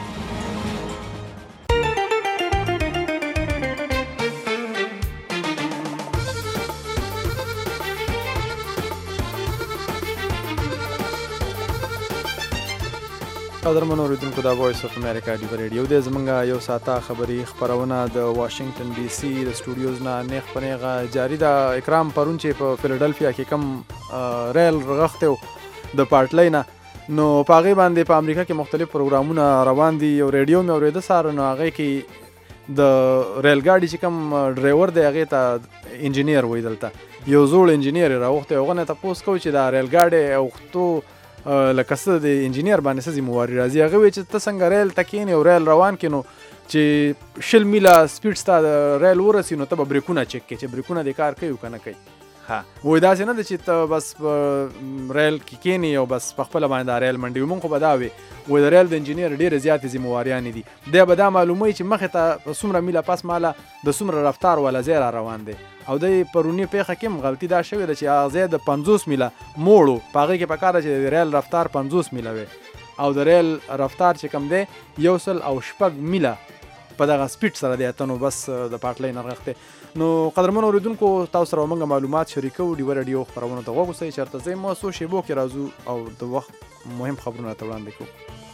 قدرمنو اوریدونکو دا وایس اف امریکا ډیوه ریډیو دی. زموږ یو ساعته خبري خپرونه د واشنگټن ډي سي د سټوډیوز نه نیغ په نیغه جاري ده. اکرام پرون چې په فیلډلفیا کې کم ریل رغښتی و د پارټلۍ نه، نو په هغې باندې په امریکا کې مختلف پروګرامونه روان دي. یو ریډیو مې اورېده سهار، نو هغې کې د ریل ګاډي چې کوم ډرایور دی هغې ته انجینیر وایي، دلته یو زوړ انجینیر یې راوښتی. هغه نه تپوس کوو چې دا ریل ګاډی اوښتو لکه څه د انجینیر باندې څه ذمواري راځي. هغه وایي چې ته څنګه ریل ته کښېنې او ریل روان کړې، نو چې 20 میله سپیډ ستا د ریل ورسي نو ته به بریکونه چک کړې چې بریکونه دې کار کوي که نه کوي. وای داسې نه ده چې ته بس په ریل کې کینې او بس په خپله باندې دا ریل منډي مونږ خو به دا وي وای د ریل د انجینیر ډېرې زیاتې ذمهواریانې دي دی به دا معلوموي چې مخې ته په څومره میله پس ماله د څومره رفتار والا ځای را روان دی او دی پرونی پیښه کې هم غلطي دا شوې ده چې هغه ځای د 50 میله موړو په هغې کې پکار ده چې د ریل رفتار 50 میله وي او د ریل رفتار چې کوم دی 106 میله په دغه سپیډ سره دی ته نو بس د پاټلۍ نرغښت دی. نو قدرمنو اورېدونکو تاسو سره موږ معلومات شریکو ډیوه راډیو خپرونو ته غوږ اوسئ چېرته ځئ مو څو شیبو کې راځو او د وخت مهم خبرونه راته وړاندې کوو.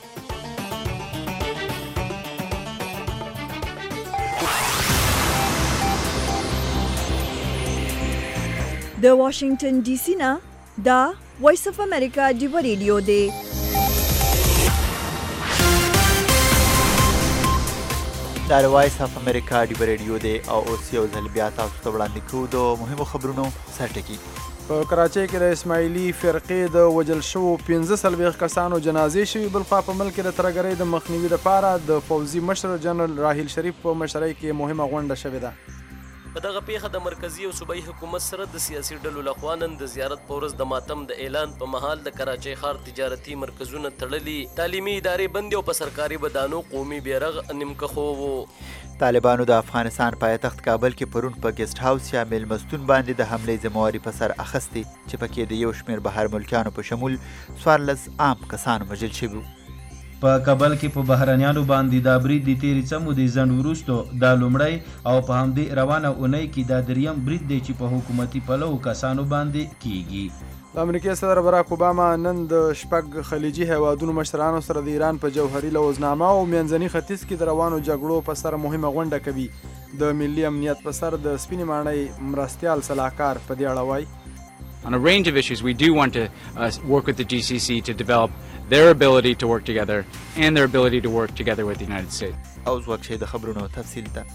د واشنگټن ډي سي نه دا وایس اف امریکا ډیوه ریډیو دی. دا د وایس اف امریکا ډیوه ریډیو دی او اوس یو ځل بیا تاسو ته وړاندې کوو د مهمو خبرونو سرټکي. په کراچۍ کې د اسماعیلي فرقې د وژل شوو 15 کسانو جنازې شوي. بلخوا په ملک کې د ترهګرۍ د مخنیوي لپاره د پوځي مشر جنرال راحیل شریف په مشرۍ کې مهمه غونډه شوې ده. په دغه پیښه د مرکزی او صوبایي حکومت سره د سیاسي ډلو لخوا نن د زیارت په ورځ د ماتم د اعلان په مهال د کراچۍ ښار تجارتي مرکزونه تړلي، تعلیمي ادارې بندې او په سرکاري ودانو قومي بیرغ نیمکخو وو. طالبانو د افغانستان پایتخت کابل کې پرون په ګیسټ هاوس یا میلمستون باندې د حملې ذمهواري په سر اخیستې چې پکې د یو شمېر بهر ملکیانو په شمول 14 عام کسان وژل شوي. په کابل کې په بهرنیانو باندې د برید د تیرې څه مودې ځنډ وروسته دا لومړی او په همدې روانه اونۍ کې دا دریم برید دی چې په حکومتي پلو کسانو باندې کیږي. د امریکای صدر براک اوباما نن د 6 خلیجي هیوادونو مشرانو سره د ایران په جوهري لوزنامه او منځني ختیځ کې د روانو جګړو په سر مهمه غونډه کوي. د ملي امنیت په سر د سپینې ماڼۍ مرستیال صلاحکار په دې اړه وایي On a range of issues, we do want to work with the GCC to develop their ability to work together and their ability to work together with the United States. اوس وخت شي د خبرونو تفصیل ته.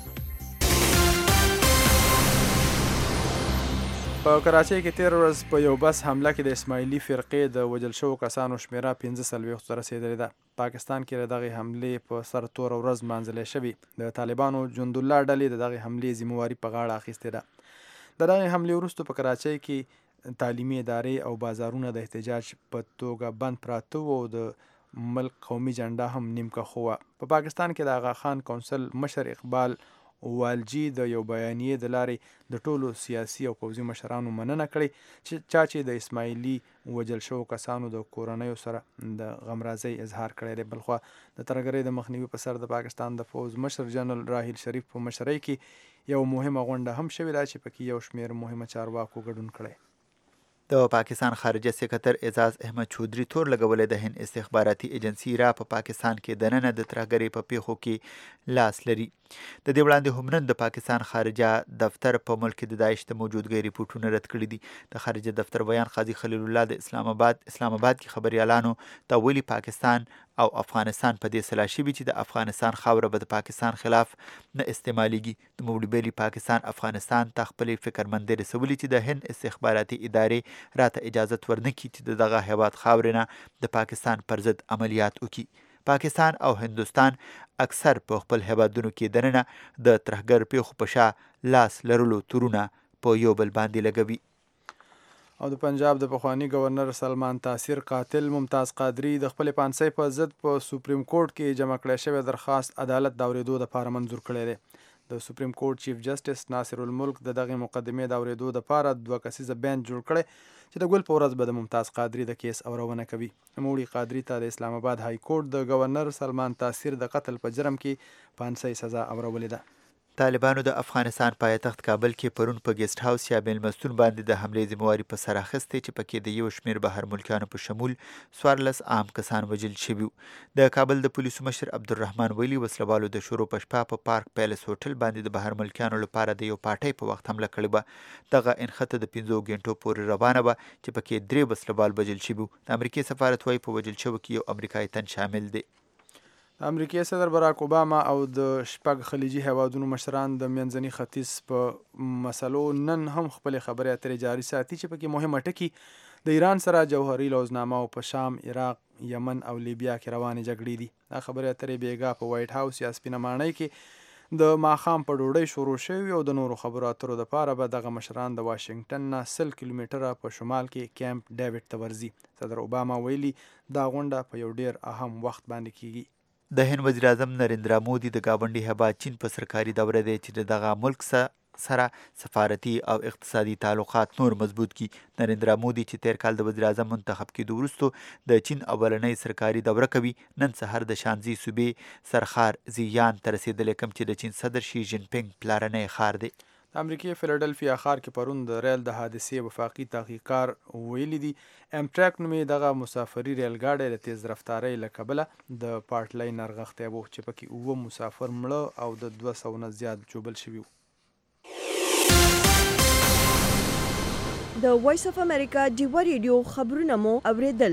په کراچۍ کې تیر ورځ په یو بس حمله کې د اسماعیلي فرقې د وژل شوو کسانو شمیره 15 ته رسېدلې ده. پاکستان کې د دغې حملې په سر تور ورځ مانځلې شوې. د طالبانو جندالله ډلې د دغې حملې ذمهواري په غاړه اخیستې ده. د دغې حملې وروسته په کراچۍ کې تعلیمي ادارې او بازارونه د احتجاج په توګه بند پراته وو او د ملک قومي جنډه هم نیمکخو وه. په پاکستان کې د آغا خان کونسل مشر اقبال والجی د یو بیانیې د لارې د ټولو سیاسي او پوځي مشرانو مننه کړې چې د اسماعیلي وژل شوو کسانو د کورنیو سره د غمرازۍ اظهار کړی دی. بلخوا د ترهګرۍ د مخنیوي په سر د پاکستان د پوځ مشر جنرال راحیل شریف په مشرۍ کې یو مهمه غونډه هم شوې ده چې پکې یو شمېر مهمه چارواکو ګډون کړی. د پاکستان خارجه سکرتر اعزاز احمد چودري تور لګولی د هند استخباراتي ایجنسي را په پاکستان کې دننه د ترهګرۍ په پیښو کې لاس لري. د دې وړاندې هم نن د پاکستان خارجه دفتر په ملک کې د داعش د موجودګۍ ریپورټونه رد کړي دي. د خارجه دفتر بیان قاضي خلیل الله د اسلام آباد کې خبريالانو ته ویلي پاکستان او افغانستان په دې سلا شوي چې د افغانستان خاوره به د پاکستان خلاف نه استعمالیږي. د موړي پاکستان افغانستان ته خپلې فکرمندۍ رسولي چې د هند استخباراتي ادارې راته اجازت ورنکړي چې د دغه هیواد خاورې نه د پاکستان پر ضد عملیات وکړي. پاکستان او هندوستان اکثر په خپل هیوادونو کې دننه د ترهګر پیښو په شا لاس لرلو تورونه په یو بل باندې لګوي. او د پنجاب د پخوانی گورنر سلمان تاثیر قاتل ممتاز قادری د خپل پانسۍ په ضد په سپریم کورټ کې جمع کړی شوی درخواست عدالت د اورېدو لپاره منظور کړی دی. د سپریم کورټ چیف جسټس ناصر الملک د دغې مقدمې د اورېدو لپاره 2 کسیزه بینچ جوړ کړی چې د ګل په ورځ به د ممتاز قادری د کیس اورونه کوي. نوموړي قادری ته د اسلام آباد های کورټ د گورنر سلمان تاثیر د قتل په جرم کې پانسۍ سزا اورولې ده. طالبانو د افغانستان پایتخت کابل کې پرون په ګیسټ هاوس یا میلمستون باندې د حملې ذمهواري په سر اخیستې چې پکې د یو شمېر بهر ملکیانو په شمول 14 عام کسان وژل شوي. د کابل د پولیسو مشر عبدالرحمن ویلي وسلوالو د شروع په شپه په پارک پیلس هوټل باندې د بهر ملکیانو لپاره د یو پارټۍ په وخت حمله کړې وه. دغه انخته د 15 غنټو پورې روانه وه چې پکې 3 وسلوال وژل شوي. د امریکای سفارت وایي په وژل شوو کې یو امریکایي تن شامل دی. امریکای صدر براک اوباما او د 6 خلیجي هیوادونو مشران د منځني ختیځ په مسلو نن هم خپلې خبرې اترې جاري ساتي چې پکې مهمه ټکي د ایران سره جوهري لوزنامه او په شام، عراق، یمن او لیبیا کې روانې جګړې دي. دا خبرې اترې بیګا په وایټ هاوس یا سپینه ماڼۍ کې د ماښام په ډوډۍ شروع شوي او د نورو خبرو اترو دپاره به دغه مشران د واشنګټن نه 100 کیلومتره په شمال کې کیمپ ډیوډ ته ورځي. صدر اوباما ویلي دا غونډه په یو ډیر اهم وخت باندې کیږي. د هند وزیر اعظم نریندرا مودي د ګاونډي هیواد چین په سرکاري دوره دی چې د دغه ملک سره سفارتي او اقتصادي تعلقات نور مضبوط کی. نریندرا مودي چې تیر کال د وزیر اعظم منتخب کېدو وروسته د چین اولنۍ سرکاري دوره کوي، نن سهار د شانزي صوبې سرخار زیان ته رسېدلی، کوم چې د چین صدر شي جین پینګ پلارنی ښار دی. د امریکې فیلډلفیا ښار کې پرون د ریل د حادثې وفاقي تحقیقکار ویلي دي امټریک نومې دغه مسافري ریل ګاډی د تیز رفتارۍ له کبله د پارټلۍ نرغښتی و چې پکې 7 مسافر مړه او د 200 نه زیات ژوبل شوي وو. د وایس اف امریکا ډیوه ریډیو خبرونه مو اوریدل.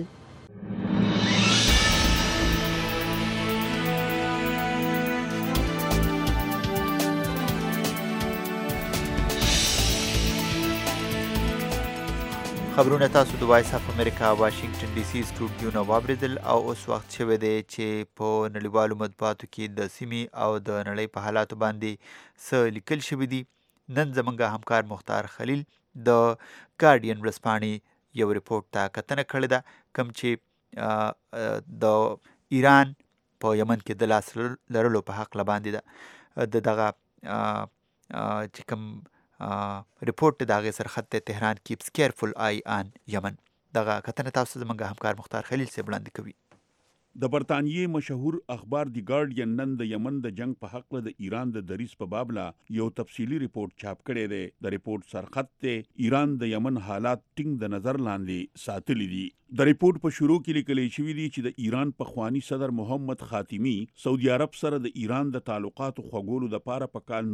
خبرونه تاسو د وایس اف امریکا واشنگټن ډي سي سټوډیو نه واوریدل او اوس وخت شوی دی چې په نړیوالو مطبوعاتو کې د سیمې او د نړۍ په حالاتو باندې څه لیکل شوي دي. نن زموږ همکار مختار خلیل د ګارډین ورځپاڼې یو ریپورټ ته کتنه کړې ده، کوم چې د ایران په یمن کې د لاس لرلو په حق باندې ده. د دغه چې کوم ریپورټ د هغې سرخط دی تهران کیپس کیرفل آی آن یمن. دغه کتنه تاسو زموږ همکار مختار خلیل صاحب وړاندې کوي. د برطانیې مشهور اخبار دی ګارډین نن د یمن د جنگ په حق د ایران د دریځ په باب لا یو تفصیلی ریپورت چاپ کړی دی. د ریپورت سرخط ته ایران د یمن حالات ټینګ د نظر لاندې ساتلی دي. د ریپورت په شروع کې لیکل شوی دی چې د ایران پخوانی صدر محمد خاتمی سعودي عرب سره د ایران د تعلقاتو خوګولو د پاره په کال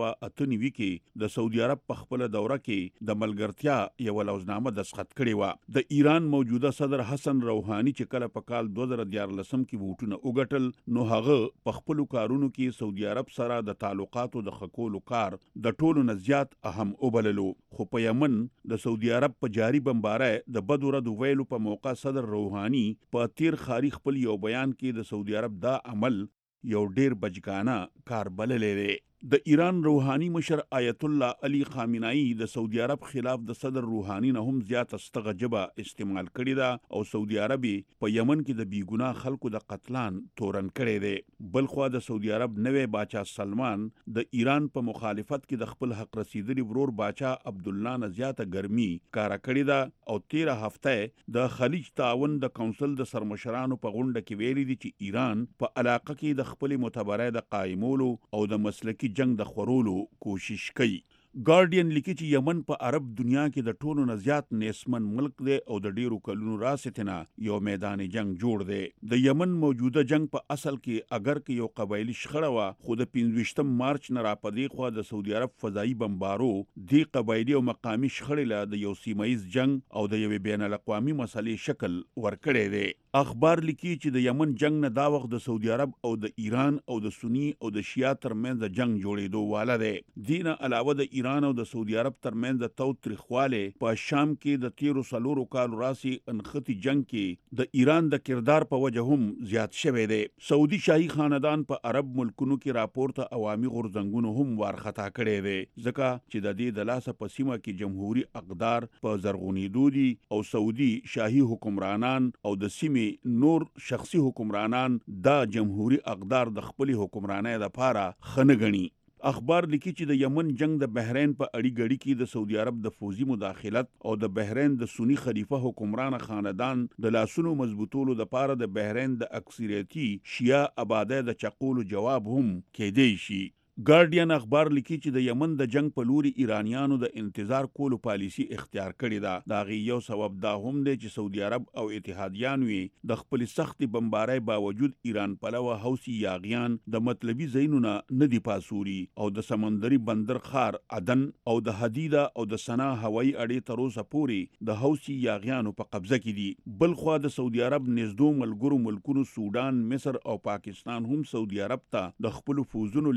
1998 کې د سعودي عرب په خپل دوره کې د ملګرتیا یو لوزنامه دستخط کړې و. د ایران موجوده صدر حسن روحانی چې کله په کال 2014 کې ووټونه وګټل نو هغه په خپل کارونو کې سعودي عرب سره د تعلقاتو د خکولو کار د ټولو نه زیات اهم وبللو. خو په یمن د سعودي عرب په جاری بمبارۍ د بدوره د ویلو په موقع صدر روحانی په تیر خاري خپل یو بیان کې د سعودي عرب دا عمل یو ډیر بچګانه کار بللی دی. د ایران روحانی مشر آیت الله علی خامنه‌ای د سعودي عرب خلاف د صدر روحانی نه هم زیات استغه جبه استعمال کړی دا او سعودي عربي په یمن کې د بیګناه خلکو د قتلان تورن کړی دی. بلخوا د سعودي عرب نوې باچا سلمان د ایران په مخالفت کې د خپل حق رسیدلی ورور باچا عبد الله نه زیاته ګرمي کار کړی دا او 13 هفته د خلیج تعاون د کونسل د سرمشرانو په غونډه کې ویلي دي چې ایران په علاقه کې د خپل متبرع د قائمولو او د مسلکی جنگ د خورولو کوشش کوي. ګارډین لیکي چې یمن په عرب دنیا کې د ټولو نه زیات نیسمن ملک دی او د ډیرو کلونو راستنه یو میدان جنگ جوړ دی. د یمن موجوده جنگ په اصل کې اگر کې یو قبایلی شخړه و خو د 25 مارچ نه راپدې خو د سعودي عرب فضایی بمبارو دی قبایلی او مقامی شخړې له د یو سیمایي جنگ او د یو بین الاقوامي مسلې شکل ورکړی دی. اخبار لیکي چې د یمن جنگ نه دا وخت د سعودي عرب او د ایران او د سنی او د شیعه ترمنځ جنگ جوړېدو واله دی. دینه علاوه د ایران او د سعودي عرب ترمنځ د تاوتریخواله په شام کې د 13 کالو راسي انختی جنگ کې د ایران د کردار په وجه هم زیات شوی دی. سعودي شاهي خاندان په عرب ملکونو کې راپورته عوامي غورځنګونو هم وارخطا کړی دی ځکه چې د دې د لاسه په سیمه کې جمهوریت اقدار په زرغونېدو دي او سعودي شاهي حکمرانان او د سیمې نور شخصي حکمرانان دا جمهوریت اقدار د خپل حکمرانۍ لپاره خنګنی. اخبار لیکي چې د یمن جنگ د بحرین په اړی غړي کې د سعودي عرب د فوزي مداخلت او د بحرین د سنی خلیفہ حکمران خاندان د لاسونو مضبوطولو د پاره د بحرین د اکثریتي شیعه آباده د چقولو جواب هم کېدی شي. ګارډین اخبار لیکي چې د یمن د جنگ په لوري ایرانیانو د انتظار کولو پالیسی اختیار کړې ده. دا غي یو سبب دا هم دی چې سعودي عرب او اتحادیانو د خپل سخت بمبارۍ باوجود ایران پلوه حوثي یاغیان د مطلبي زینونه نه دی پاسوري او د سمندري بندر خار عدن او د حدیده او د سنا هوایي اډې تر اوسه پورې د حوثي یاغیانو په قبضه کې دي. بلخوا د سعودي عرب نږدې ملګرو ملکونو سودان، مصر او پاکستان هم سعودي عرب ته د خپل فوزونو لیګلو نه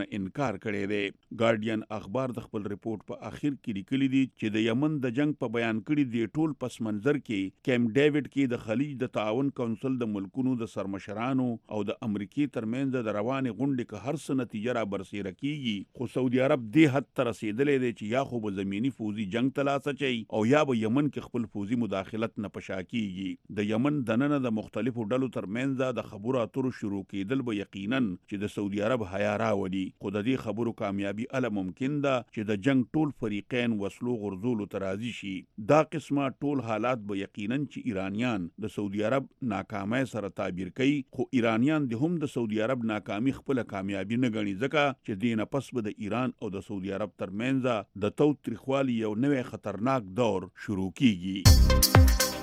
انکار کړی دی. ګارډین اخبار د خپل ریپورت په اخر کې لیکلي دي چې د یمن د جنگ په بیان کړي دی ټول پس منظر کې کیمپ ډیوډ کې د خلیج د تعاون کونسل د ملکونو د سرمشرانو او د امریکای ترمنځ د روانې غونډې که هر څه نتیجه را برسېره کیږي، خو سعودي عرب دې حد ته رسېدلی دی چې یا خو به زمینی فوزي جنگ ته لاس اچوي او یا به یمن کې خپل فوزي مداخلت نه پشا کیږي. د یمن دننه د مختلفو ډلو ترمنځ د خبرو اترو شروع کېدل به یقینا چې د سعودي عرب حیا راولي، خو د دې خبرو کامیابي اله ممکن ده چې د جنگ ټول فریقین وسلو غرزولو ته راضي شي. دا قسمه ټول حالات به یقینا چې ایرانیان د سعودي عرب ناکامۍ سره تعبیر کوي، خو ایرانیان د هم د سعودي عرب ناکامي خپل کامیابی نه ګڼي، ځکه چې دې نه پس به د ایران او د سعودي عرب ترمنځ د تاوتریخوالي یو نوی خطرناک دور شروع کیږي.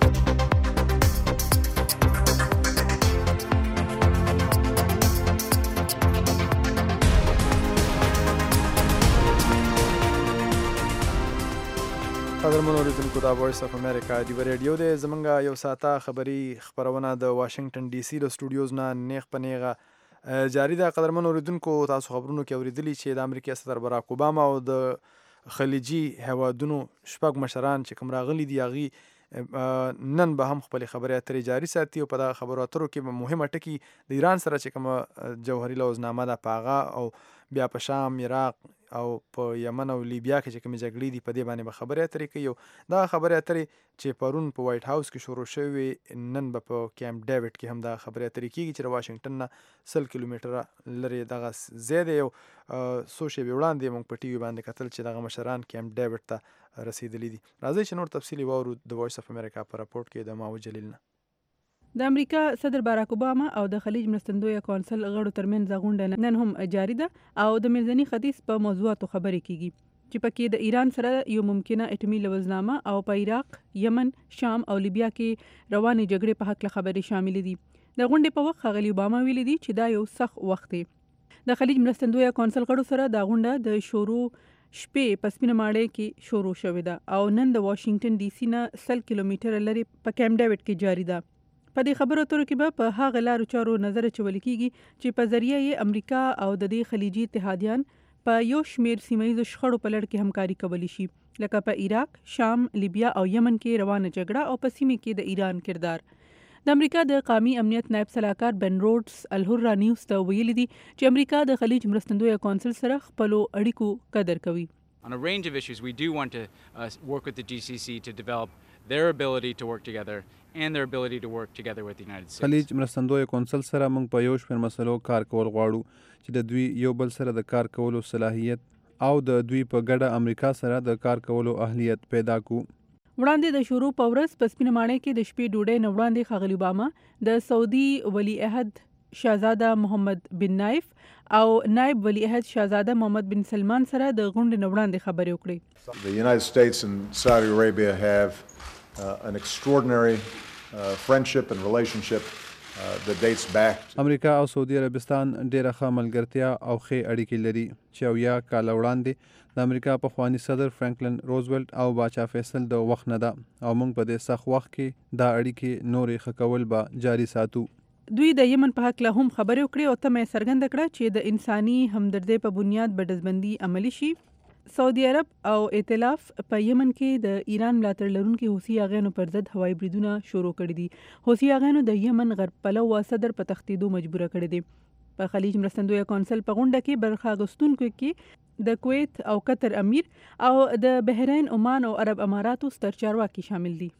قدرمنو اوریدونکو، دا وایس اف امریکا دی ریډیو دی. زمونږ یو ساعته خبري خبرونه د واشنگټن ډي سي له سټوډیوز نه نیغ په نیغه جاری ده. قدرمنو اوریدونکو، تاسو خبرونو کې اوریدلی چې د امریکا صدر باراک اوباما او د خلیجي هیوادونو شپږ مشران چې کوم راغلي دي هغوی نن به هم خپلې خبرې اترې جاري ساتي او په دغه خبرو اترو کې به مهمه ټکي د ایران سره چې کومه جوهري لوزنامه ده په هغه، او بیا په شام، عراق او په یمن او لیبیا کې چې کومې جګړې دي په دې باندې به خبرې اترې کوي. او دغه خبرې اترې چې پرون په وایټ هاوس کې شروع شوې، نن به په کیمپ ډیوډ کې هم دغه خبرې اترې کیږي چې د واشنګټن نه 100 کیلومتره لرې دغه ځای دی. او څو شېبې وړاندې موږ په ټي وي باندې کتل چې دغه مشران کیمپ ډیوډ ته رسېدلي دي. راځئ چې نور تفصیلي واورو د وایس اف امریکا په راپورټ کې د ماو جلیل نه. د امریکا صدر باراک اوباما او د خلیج مرستندویه کونسل غړو ترمنځ غونډه نن هم جاری ده او د میرزني ختیځ په موضوعاتو خبرې کیږي چې پکې د ایران سره یو ممکنه اټومي لوزنامه او په عراق، یمن، شام او لیبیا کې روانې جګړې په حق خبرې شامل دي. د غونډې په وخت ښاغلي اوباما ویلي دي چې دا یو سخت وخت دی. د خلیج مرستندویه کونسل غړو سره دا غونډه د شروع شپې په سپینه ماڼۍ کې شروع شوې ده او نن د واشنګټن ډي سي نه 100 کیلومتره لرې په کیمپ ډیوډ کې جاری ده. په دې خبرو اترو کې به په هغه لارو چارو نظر اچول کیږي چې په ذریعه یې امریکا او د دې خلیجي اتحادیان په یو شمیر سیمه‌ییزو شخړو په لړ کې همکاري کولی شي، لکه په عراق، شام، لیبیا او یمن کې روانه جګړه او په سیمه کې د ایران کردار. د امریکا د قومي امنیت نائب صلاحکار بن روډز الهرا نیوز ته ویلي دي چې امریکا د خلیج مرستندویه کونسل سره خپلو اړیکو قدر کوي. On a range of issues, we do want to work with the GCC to develop their ability to work together and their ability to work together with the United States. خلیج مرستندویه کونسل سره موږ په یو شمېر مسلو کار کول غواړو چې د دوی یو بل سره د کار کولو صلاحیت او د دوی په ګډه امریکا سره د کار کولو اهلیت پیدا کو. وړاندې د شروع په ورځ په سپینه ماڼۍ کې د شپې ډوډۍ نه وړاندې ښاغلي اوباما د سعودي ولی عهد شاهزاده محمد بن نایف او نائب ولی عهد شاهزاده محمد بن سلمان سره د غونډې نه وړاندې خبرې وکړې. The United States and Saudi Arabia have an extraordinary friendship and relationship that dates back. امریکا او سعودي عربستان ډیره ښه ملګرتیا او ښې اړیکې لري چې اویا کاله وړاندې د امریکا پخوانی صدر فرانکلن روزولټ او باچا فیصل د وخت نه ده او موږ په دې سخت وخت کې دا اړیکې نورې ښه کول به جاري ساتو. دوی د یمن په حق له هم خبرې وکړې او تمه یې څرګنده کړه چې د انساني همدردۍ په بنیاد به ډزبندي عملي شي. سعودي عرب او ائتلاف په یمن کې د ایران ملاتړ لرونکي حوثي اغیانو پر ضد هوایي بریدونه شروع کړي دي. حوثي اغیانو د یمن غرب پلوه صدر په تښتېدو مجبوره کړی دی. په خلیج مرستندویه کونسل په غونډه کې برخه اخیستونکو کې د کویت او قطر امیر او د بحرین، عمان او عرب اماراتو ستر چارواکي شامل دي.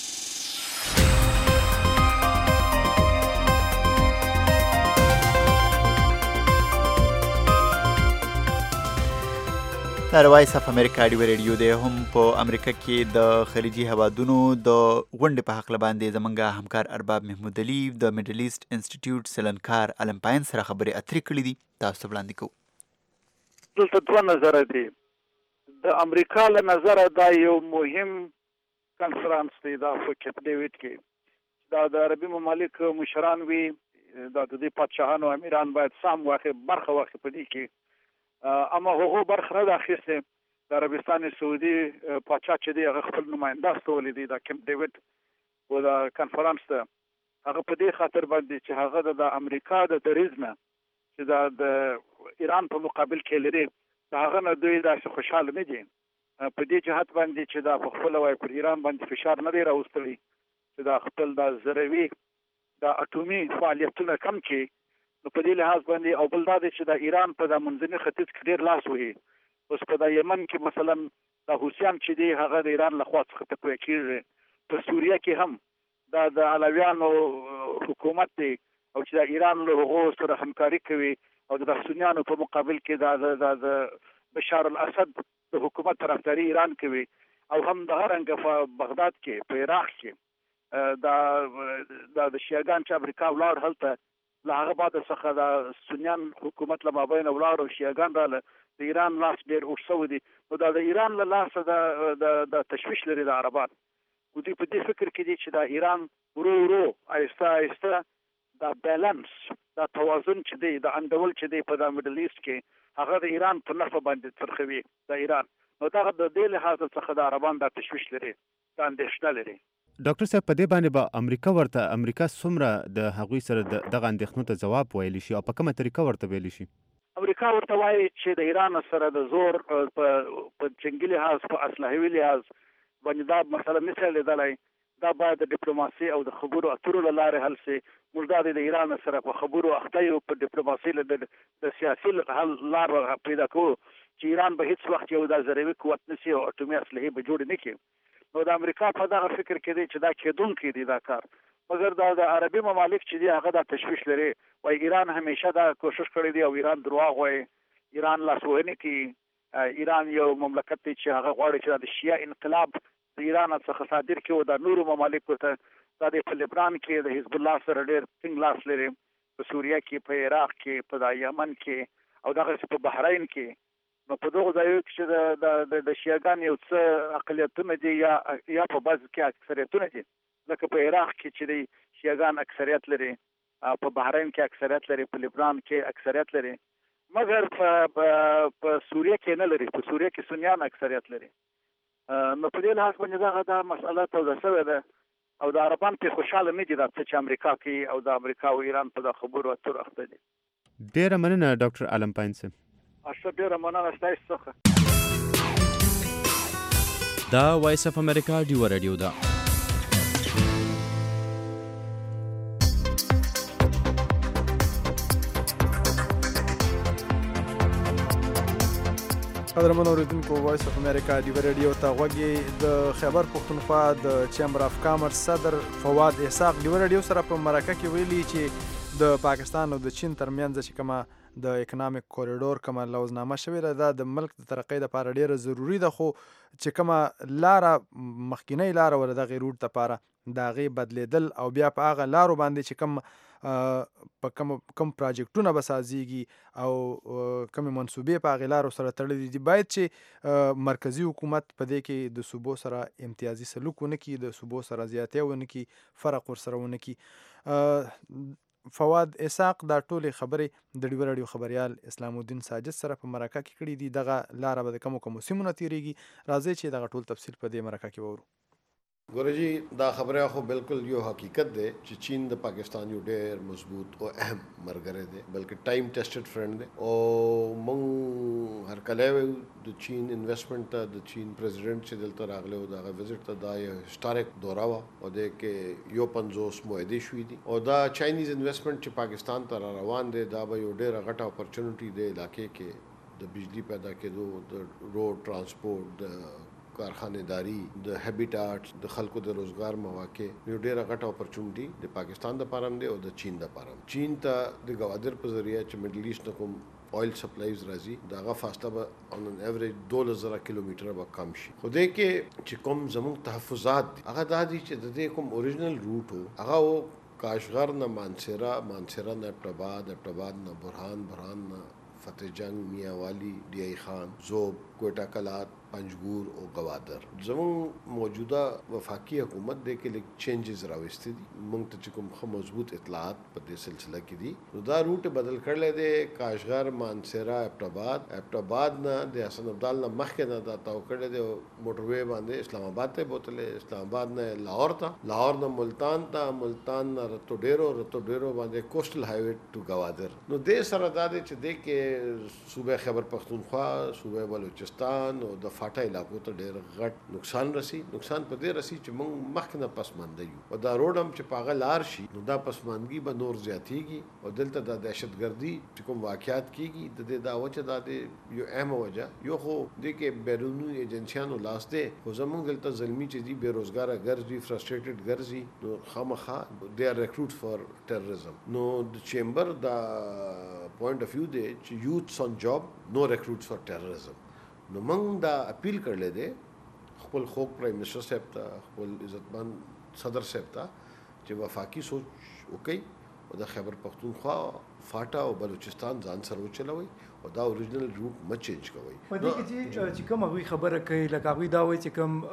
دا وایس اف امریکا دی ریډیو دی. هم په امریکا کې د خلیجي هوادونو د غونډې په حق باندې زمونږ همکار ارباب محمود علي د میډل ایسٹ انسټیټیوټ سلنکار المپاین سره خبرې اترې کړې دي. تاسو وړاندې کوو. دلته دوه نظره دي. د امریکا له نظره دا یو مهم کنفرانس دی دا په کیمپ ډیوډ کې. دا د عربي ممالک مشران وي، دا د دې پادشاهانو امیران باید سم برخه واخلي په دې کې. اما هغه برخه نه اخیسته. د عربستان سعودي پاچا چې دی هغه خپل نماینده استولی دی د کیمپ ډیوډ و د کنفرانس ته. هغه په دې خاطر باندې چې هغه د امریکا د دریځ نه چې د ایران په مقابل کې لري هغه نه دوی داسې خوشاله نه دي په دې جهت باندې چې دا په خپل وای پر ایران باندې فشار نه دی راوستلی چې دا خپل د ذروي د اټومي فعالیتونه کم کړي نو په دې لحاظ باندې او بل دا چې د ایران په د منځني ختیځ کې ډېر لاس وهي اوس په د یمن کې مثلا د حوثیان چې دی هغه د ایران لخوا څخه تقویه کېږي په سوریه کې هم دا د علویانو حکومت دی او چې د ایران له هغو سره همکاري کوي او د سنیانو په مقابل کې د بشار الاسد د حکومت طرفداري ایران کوي او هم د هرنګ په بغداد کې په عراق کې د شیعاګان چې امریکا ولاړ هلته له هغه بعد څخه د سنیان حکومت له مابین ولاړ او شیعاګان راله د ایران لاس ډېر اوږد شوی دی نو دا د ایران له لاسه د تشویش لري د عربان او دوی په دې فکر کې دي چې د ایران ورو ورو آهسته آهسته دا بیلانس دا توازن چې دی د انډول چې دی په د میډل ایسټ کې هغه د ایران په نفع باندې ترخوي د ایران نو دا د دې لحاظ څخه د عربان دا تشویش لري دا اندېښنه لري ډاکټر صاحب په دې باندې به امریکا څومره د هغوی سره دغه اندېښنو ته ځواب ویلی شي او په کومه طریقه ورته ویلی شي امریکا ورته وایي چې د ایران سره د زور په جنګي لحاظ په اسلحوي لحاظ باندې دا مسله نشي لیدلی دا باید د ډیپلوماسي او د خبرو اترو له لارې حل شي موږ دا د ایران سره په خبرو اخته یو په ډیپلوماسي د سیاسي حل لار پیدا کوو چې ایران به هیڅ وخت یو د ذروي قوت نشي او اټومي اسلحې به جوړ نه کړي نو د امریکا په دغه فکر کې دی چې دا کېدونکی دی دا کار مګر دا د عربي ممالک چې دی هغه دا تشویش لري وای ایران همیشه دا کوشش کړی دی او ایران دروغ وایي ایران لاسوهنه کوي ایران یو مملکت دی چې هغه غواړي چې د شیعه انقلاب د ایران څخه صادر کړي او د نورو ممالکو ته دا د لبنان کې د حزب الله سره ډېر ټینګ لاس لري په سوریه کې په عراق کې په یمن کې او دغه په بحرین کې نو په دغه ځایو کې چې د شیعاګان یو څه اقلیتونه دي یا په بعض کې اکثریتونه دي لکه په عراق کې چې د شیعاګان اکثریت لري په بحرین کې اکثریت لري په لبنان کې اکثریت لري مګر په سوریه کې نه لري په سوریه کې سنیان اکثریت لري نو په دې لحاظ باندې دا مسله توضیح شوې ده او د عربان په خوشاله نه دي دا چې امریکا کې او د امریکا او ایران په د خبرو اترو اخته دي ډیره مننه ډاکټر عالم پاین صاحب ډیره مننه ستاسو څخه دا وایس اف امریکا ډیو رادیو ده قدرمن اوریدونکو وایس اف امریکا ډیو رادیو ته غوږی د خیبر پښتونخوا د چیمبر اف کامرس صدر فواد اسحاق ډیو رادیو سره په مرکه کې ویلي چې د پاکستان او د چین ترمنځ چې کومه د اکونومیک کوریډور کومه لوزنامه شوې ده دا د ملک د ترقۍ لپاره ډیره ضروری ده خو چې کومه لاره مخکینی لاره ور دغه روټ لپاره د هغې بدلیدل او بیا په هغه لارو باندې چې کوم پراجیکټونه به سازیږي او کومې منصوبې په هغې لارو سره تړلي دي باید چې مرکزي حکومت په دې کې د صوبو سره امتیازي سلوک ونه کړي د صوبو سره زیاتی ونه کړي فرق ورسره ونه کړي فواد اسحاق دا ټولې خبرې د ډیو رادیو خبریال اسلام الدین ساجد سره په مرکه کې کړي دي دغه لاره به د کومو سیمونو تیریږي راځئ چې دغه ټول تفصیل په دې مرکه کې وورو ګورجی دا خبره خو بالکل یو حقیقت ده چې چین د پاکستان یو ډېر مضبوط او اهم مرګره ده بلکې ټایم ټیسټډ فرند ده او مونږ هر کله د چین انویسټمنٹ ته د چین پریزیډنټ چې دلته راغله او دا وزټ ته دا یو هیستوریک دوره وا او د کې یو 50 موعده شوې دي او دا چاینیز انویسټمنٹ چې پاکستان ته روان دي دا به یو ډېر غټه اپورچونټی دی علاقې کې د بجلی پیدا کېدو د روډ ترانسپورت د کارخانه‌داری د هابیټاټ د خلکو د روزګار مواقع یو ډېر غټه اپورچونټی د پاکستان د پاره دی او د چین د پاره چین ته د ګوادر په ذریعہ چې میډل ایسټ کوم oil supplies راځي داغه فاصله به on an average 2000 کیلومتر به کم شي خو دې کې چې کوم زموږ تحفظات هغه د دې چې د کوم اوریجنل روټ هغه کاشغر نه مانسیرا نه ابټاباد نه برهان نه فتح جنگ میاں والی ڈی آئی خان زوب کوئٹہ کلات پنجګور او گوادر. زموږ موجوده وفاقي حکومت د کې لیک چینجز راوستي دي. موږ ته کوم خو مضبوط اطلاعات په دې سلسله کې دي. نو دا روټ بدل کړل دي. کاشغر، مانسیرا، ابټاباد نه د حسن ابدال نه مخکې نه دا تاو کړل دي موټر وې باندې اسلام آباد ته بوتلې، اسلام آباد نه لاهور نه ملتان ته، ملتان نه رتو ډیرو باندې کوسټل های وے ټو گوادر. نو دې سره دا چې د کې صوبه خیبر پختونخوا، صوبه بلوچستان او د فاټا علاقو ته ډېر غټ نقصان په دې رسی چې موږ مخکې نه پسمانده یو او دا روډ هم چې پاغه لار شي نو دا پسماندګي به نور زیاتېږي او دلته د دهشتګردي چې کوم واقعیات کیږي د دې دا وجه دا یو اهم وجه یو خو د کې بیرونی ایجنسیانو لاس دی خو زموږ دلته ظلمي چې دي بیروزګاره ګرځي، فرستریټډ ګرځي، نو خامخا دے آر ریکروټ فار ټیرریزم. نو د چیمبر دا پوینټ اف ویو دی چې یوث آن جاب نو ریکروټ فار ټیرریزم. نو موږ دا اپیل کړل دی خپل خوږ پرایم منسٹر صاحب ته، خپل عزتمن صدر صاحب ته چې وفاقي سوچ وکړي او د خیبر پختونخوا، فاټا او بلوچستان ځان سره وچلوي او دا اوریجنل روټ مه چینج کوي. په دې کې چې کوم هغوی خبره کوي لکه هغوی دا وایي چې کوم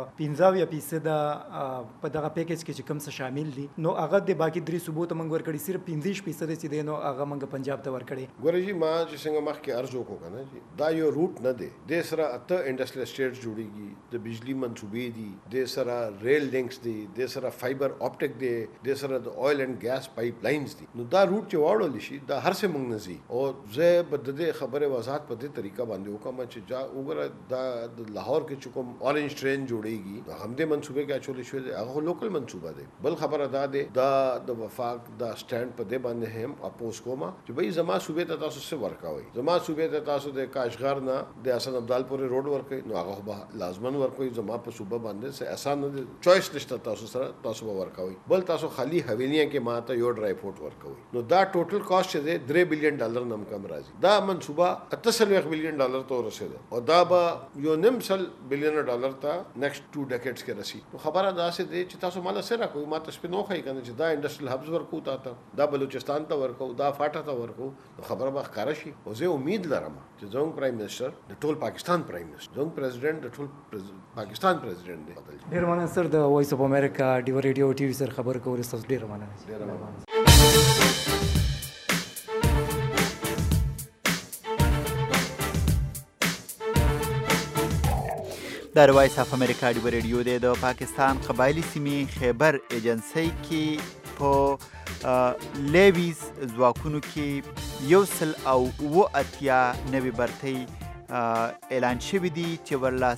15% په دغه پیکیج کې چې کوم څه شامل دي نو هغه د باقي 3 صوبو ته موږ ورکړي، صرف 15% چې دی نو هغه موږ پنجاب ته ورکړي. ګوره جی ما چې څنګه مخکې عرض وکړو که نه جی دا یو روټ نه دی. دې سره 8 انډسټریل اسټیټس جوړېږي، د بجلی منصوبې دي، دې سره ریل لینکس دي، دې سره فایبر آپټیک دی، دې سره د آیل اینڈ ګیس پایپ لاینز دي. نو دا روټ چې واړول شي دا هر څه موږ نه ځي او زه به د دې خبرې وضاحت په دې طریقه باندې وکړم چې جا وګوره دا د لاهور کې چې کوم اورنج ټرین جوړېږي هم دې منصوبې کې اچولې شوې دي، هغه لوکل منصوبه دی. بل خبره دا دی دا د وفاق دا سټینډ په دې باندې هم اپوز کوم چې بھئی زما صوبې ته تاسو څه ورکوي، زما صوبې ته تاسو د کاشغر نه د حسن ابدال پورې روډ ورکوي نو هغه به لازمن ورکوي. زما په صوبه باندې څه آسان نه دی، چويس نشته تاسو سره، تاسو به ورکوي. بل تاسو خالی حویلیاں کې ماته یو ډرای پورټ ورکوي نو دا ټوټل کاسټ چې دی $3 بلین نم کم راځي. دا منصوبه $48 بلین ته ورسېده او دا به $1.5 بلین ته نیکسټ 2 ډیکیډز کې رسی. نو خبره دا سه دی چې تاسو مال سره کوئی ماته سپې نو خای کنه چې دا انډستریل هبز ورکو تا دا بلوچستان ته ورکو، دا فاټا ته ورکو. نو خبره به ښکاره شي او زه امید لرم چې زموږ پرایم منسٹر د ټول پاکستان پرایم منسٹر، زموږ پریزیډنټ د ټول پاکستان پریزیډنټ دی. ډیر مننه سر د وایس اف امریکا ډیو ریډیو ټي وي سر خبر کول تاسو ډیر مننه. د وایس اف امریکا ډیو ریډیو د پاکستان قبایلی سیمې خیبر ایجنسی کې په لیویز ځواکونو کې 180 نوې برتۍ اعلان شوي دي چې ورله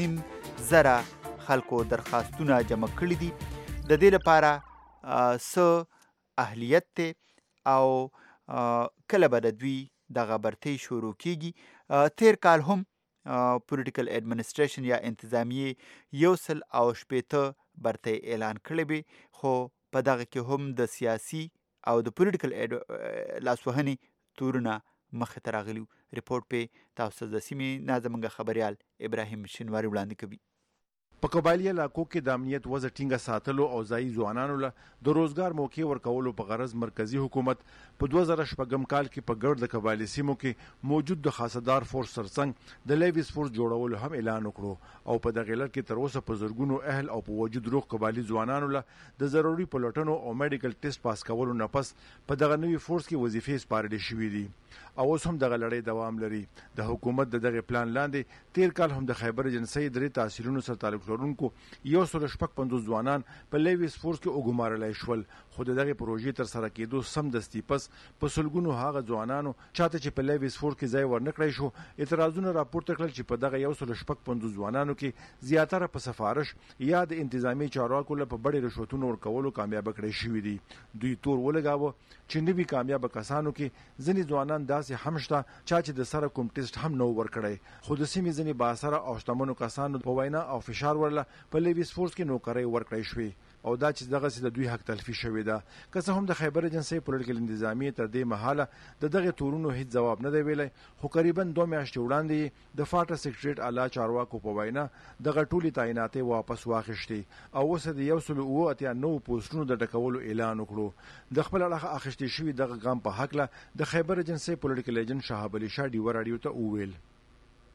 4.5 خلکو درخواستونه جمع کړي دي. د دې لپاره څه اهلیت دی او کله به د دوی دغه برتۍ شروع کیږي. تیر کال هم پولیټیکل ایڈمنسټریشن یا انتظامیه 180 برتۍ اعلان کړې وې، خو په دغه کې هم د سیاسي او د پولیټیکل لاسوهنې تورونه مخې ته راغلي. ریپورټ په تاسو د سیمې نه زموږ خبریال ابراهیم شینواري وړاندې کوي. په قبایلی علاقو کې د امنیت وضع ټینګه ساتلو او ځایي ځوانانو له د روزګار موقع ورکولو په غرض مرکزی حکومت په 2016 کال کې په ګرد د قبایلی سیمو کې موجود د خاصدار فورس سرڅنګ د لیویز فورس جوړولو هم اعلان وکړو او په دغه لړ کې تر اوسه په زرګونو اهل او په وجود روغ قبایلی ځوانانو له د ضروري پلټنو او میډیکل ټیسټ پاس کولو نه پس په دغه نوي فورس کې وظیفې سپارل شوې دي او اوس هم دغه لړۍ دوام لري. د حکومت دغه پلان لاندې تیر کال هم د خیبر ایجنسی درې تحصیلونو سره تعلق لرونکو 150 ځوانان په لیویز فورس کې وګمارل شول، خو دغه پروژې تر سره کېدو سم دستي پس په سلګونو هغه ځوانانو چاته چې په لیویز فورس کې ځای ورنکړی شو اعتراضونه راپورته کړل چې په دغه 150 ځوانانو کې زیاتره په سفارش یا د انتظامی چارواکو له په بډې رشوتونو ورکولو کامیاب کړی شوي دي. دوی تور ولګاوه چې نوي کامیاب کسانو کې ځینې ځوانان داسې هم شته چې د سره کوم ټیسټ هم نو ورکړی، خو د سیمې ځینې بااثره او شتمنو کسانو په وینا او فشار ورله په لیویز فورس کې نوکرۍ ورکړی شوې او دا چې دغه د دوی حق تلفي شوې ده. که څه هم د خیبر ایجنسی پولیټیکل انتظامیه تر دې مهاله د دغه تورونو هیڅ ځواب نه دی ویلی، خو قریبا 2 میاشتې وړاندې د فاټا سیکریټریټ اعلی چارواکو په وینا دغه ټولې تعیناتې واپس واخیستې او اوس د 189 پوسټونو د ډکولو اعلان وکړو. د خپل اړخه اخیستې شوي دغه ګام په هکله د خیبر ایجنسی پولیټیکل ایجنټ شهاب علي شاه ډیوه راډیو ته وویل.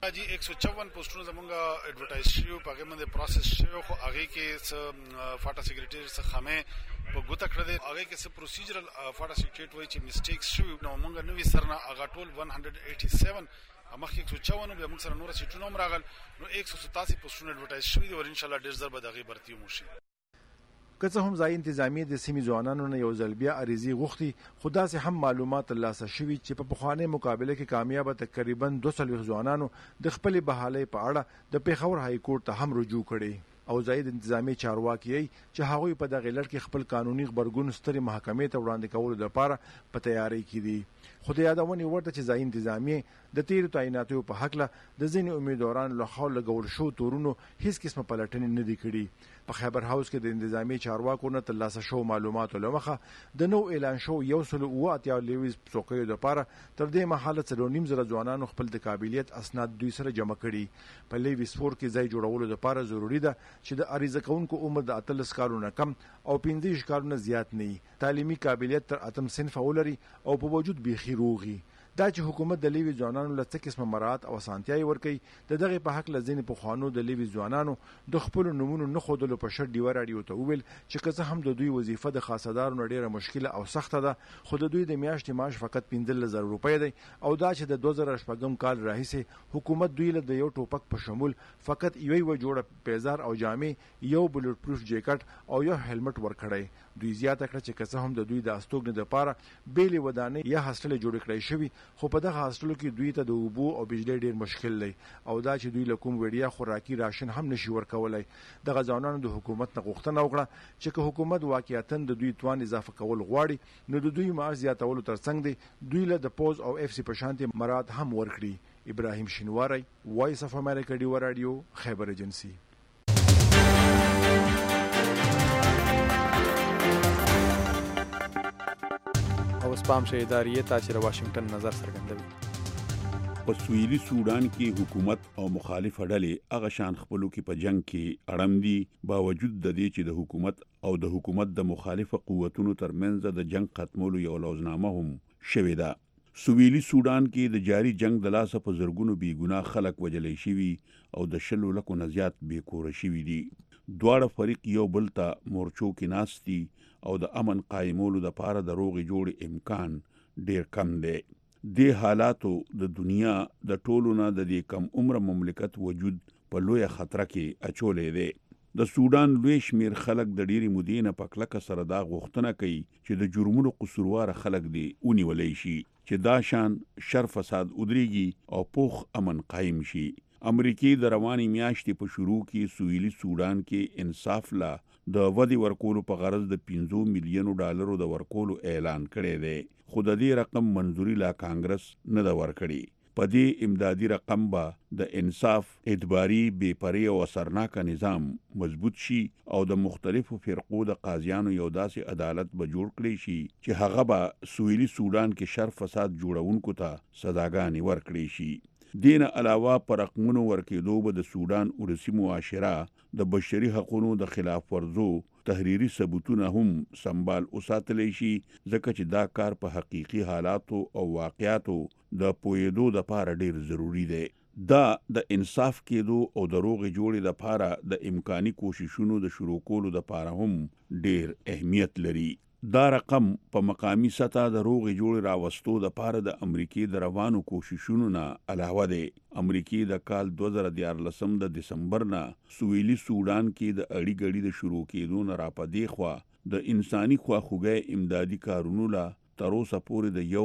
جی 154 پوسټونه زمونږ ایڈورټایز شیو په هغه باندې پروسس شیو خو هغه کې فاټا سیکریټری څخه خامه په ګوته کړل هغه کې څه پروسیجرل فاټا سیکریټری وایي چې میسټیکس شو نو موږ نوې سرنا هغه ټول 187 مخکې 154 به موږ سره نور سیټونه هم راغل نو 187 پوسټونه ایڈورټایز شوی دي او ان شاء الله ډیر زر به دغه برتی وشي. که څه هم ځای انتظامی د سیمې ځوانانو نه یو ځل بیا عریضې غوښتي خو داسې هم معلومات ترلاسه شوي چې په پخوانۍ مقابله کې کامیابه تقریبا 200 ځوانانو د خپلې بحالۍ په اړه د پیښور های کورټ ته هم رجوع کړي او ځای د انتظامی چارواکي چې هغوی په دغه لړ کې خپل قانوني خبرګون سترې محکمې ته وړاندې کولو لپاره په تیاری کې دي. خو د یادونې ورته چې ځای انتظامی د تیرو تعیناتو په حق له د ځینې امیدوارانو له خوا لګول شو تورونو هیڅ قسمه پلټنې نه دي کړي. په خیبر هاوس کې د انتظامی چارواکو نه ترلاسه شو معلوماتو له مخه د نو اعلان شو 178 څوکیو لپاره تر دې مهاله 3.5 ځوانانو خپل د قابلیت اسناد دوی سره جمع کړي. په لیویس فور کې ځای جوړولو لپاره ضروری ده چې د عریضه کوونکو عمر د 13 کالونو کم او 15 کالونو زیات نه وي، تعلیمي قابلیت تر 8 صنف ولري او په وجود بيخي روغي. دا چې حکومت د لیوی ځوانانو له څه قسمه مراعات او اسانتیاي ورکړي د دغه په حق لزینې په خوانو د لیوی ځوانانو د خپل نمونه نه خودلو په شر ډیوه راډیو ته ویل چې که څه هم د دوی وظیفه د خاصدارو ډیره مشکله او سخته ده خو د دوی د میاشتې معاش فقط 15000 روپۍ دی او دا چې د 2018 کال راهیسې حکومت دوی له یو ټوپک په شمول فقط یو جوړه پیزار او جامې یو بلټ پروف جیکټ او یو هلمټ ورکړی. دوی زیاته کړه چې که څه هم د دوی د استوګنې لپاره بیلې ودانۍ یا هاستل جوړ کړی شوی خو په دغه هاستلو کې دوی ته د اوبو او بجلی ډیر مشکل دی او دا چې دوی له کوم وړیا خوراکي راشن هم نشي ورکولای. دغه ځوانانو د حکومت نه غوښتنه وکړه چې که حکومت واقعیتاً د دوی توان اضافه کول غواړي نو د دوی معاش زیاتولو ترڅنګ دی دوی له د پوز او اف سی په شانتي مراد هم ورکړي. ابراهیم شینواری، وایس اف امریکا ډیو رادیو، خیبر ایجنسی. او سپام شي ادارې ته چې واشنگټن نظر څرګندوي. په سویلي سودان کې حکومت او مخالف ډلې هغه شان خپلو کې په جنگ کې اړم دي باوجود د دې چې د حکومت او د حکومت د مخالف قوتونو ترمنځ د جنگ ختمولو یو لوزنامه هم شوې ده. سویلي سودان کې د جاری جنگ د لاسه په زرګونو بی ګناه خلک وجلې شوي او د 10 لکو نه زیات بې کوره شوي دي. دواړه فریق یو بل ته مورچو کې ناست دي او د امن قائمولو د پاره د روغې جوړې امکان ډیر کم دی. د حالاتو د دنیا د ټولو نه د دې کم عمر مملکت وجود په لوی خطر کې اچولې دی. د سودان لوی شمیر خلک د ډیری مودې نه په کلکه سره دا غوښتنه کوي چې د جرمونو قصوروار خلک دی ونیولې شي چې دا شان شر فساد ودرېږي او پوخ امن قائم شي. امریکای د رواني میاشتې په شروع کې سویلي سودان کې انصاف لا د ودی ورکولو په غرض د 15 میلیونو ډالرو د ورکولو اعلان کړی دی خو د دې رقم منځوري لا کانګرس نه دا ورکړي. په دې امدادي رقم به د انصاف اعتباري بې پرې او اثرناک نظام مضبوط شي او د مختلفو فرقو د قاضیانو یو داسې عدالت به جوړ کړي شي چې هغه به سویلي سودان کې شر فساد جوړونکو ته سزاګانې ورکړي شي. دین علاوه پر رقمونو ورکېدو به د سودان ولسی معاشره د بشري حقوقو د خلاف ورزو تحریری ثبوتونه هم سنبال وساتلی شي ځکه چې دا کار په حقيقي حالاتو او واقعاتو د پویدو د پاره ډیر ضروری دی. دا د انصاف کېدو او د روغې جوړې د پاره د امکاني کوششونو د شروع کولو د پاره هم ډیر اهمیت لري. دا رقم په مقامی سطح د روغې جوړې راوستو د پاره د امریکای د روانو کوششونو نه علاوه دی. امریکای د کال 2014 د دسمبر نه سویلي سودان کې د اړی ګړی د شروع کېدو نه راپدې خوا د انساني خواخوږۍ امدادي کارونو لا تر اوسه پورې د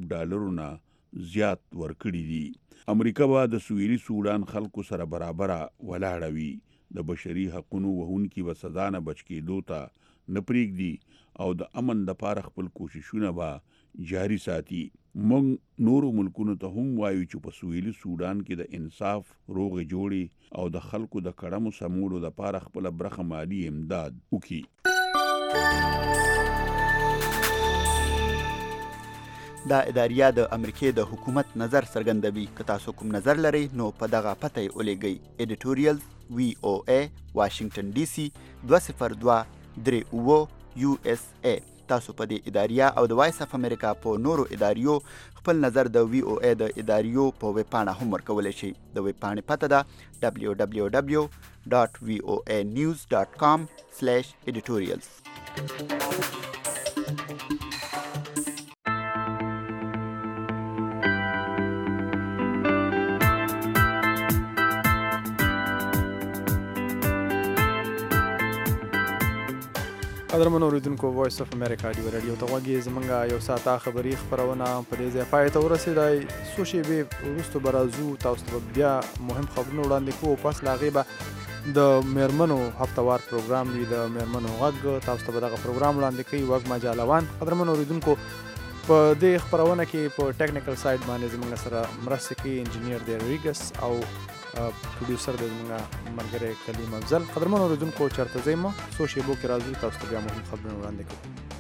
$1 نه زیات ورکړي دي. امریکا به د سویلي سودان خلکو سره برابر ولاړه وي. د بشري حقوقو وهونکي و سزا نه بچ کېدو ته نه پرېږدي او د امن د پاره خپل کوششونه به جاری ساتي. موږ نورو ملکونو ته هم وایو چې په سویلي سودان کې د انصاف روغې جوړې او د خلکو د کړمو سمولو د پاره خپل برخه مالی امداد وکړي. دا اداریه د امریکای د حکومت نظر څرګندوي. که تاسو کوم نظر لرئ نو په دغه پته یې ولېږئ. ایډیټوریال VOA واشنگټن DC 20238 USA. تاسو په دې اداریه او د وایس اف امریکا په نورو اداریو خپل نظر د وی او ای د اداریو په ویب پاڼه هم ورکولی شئ. د ویب پاڼې پته ده www.voanews.com/editorials. قدرمنو اوریدونکو وایس اف امریکا ډیو رادیو ته غوږی زمونږه یو ساعته خبري خبرونه په دې ځای پای ته ورسېدای. څو شېبې وروسته به راځو تاسو ته بیا مهم خبرونه وړاندې کوو. پس له هغې به د میرمنو هفتهوار پروګرام وي، د میرمنو غږ تاسو ته به دغه پروګرام وړاندې کوي وږ مجالوان. قدرمنو اوریدونکو په دې خبرونه کې په ټیکنیکل سایډ باندې زمونږ سره مرسته کوي انجینیر دی ریګس او پروډیوسر دی زمونږ ملګری کلیم افضل. قدرمنو اوریدونکو چېرته ځئ مه څو شېبو کې راځو تاسو ته بیا مهم خبرونه وړاندې کوو.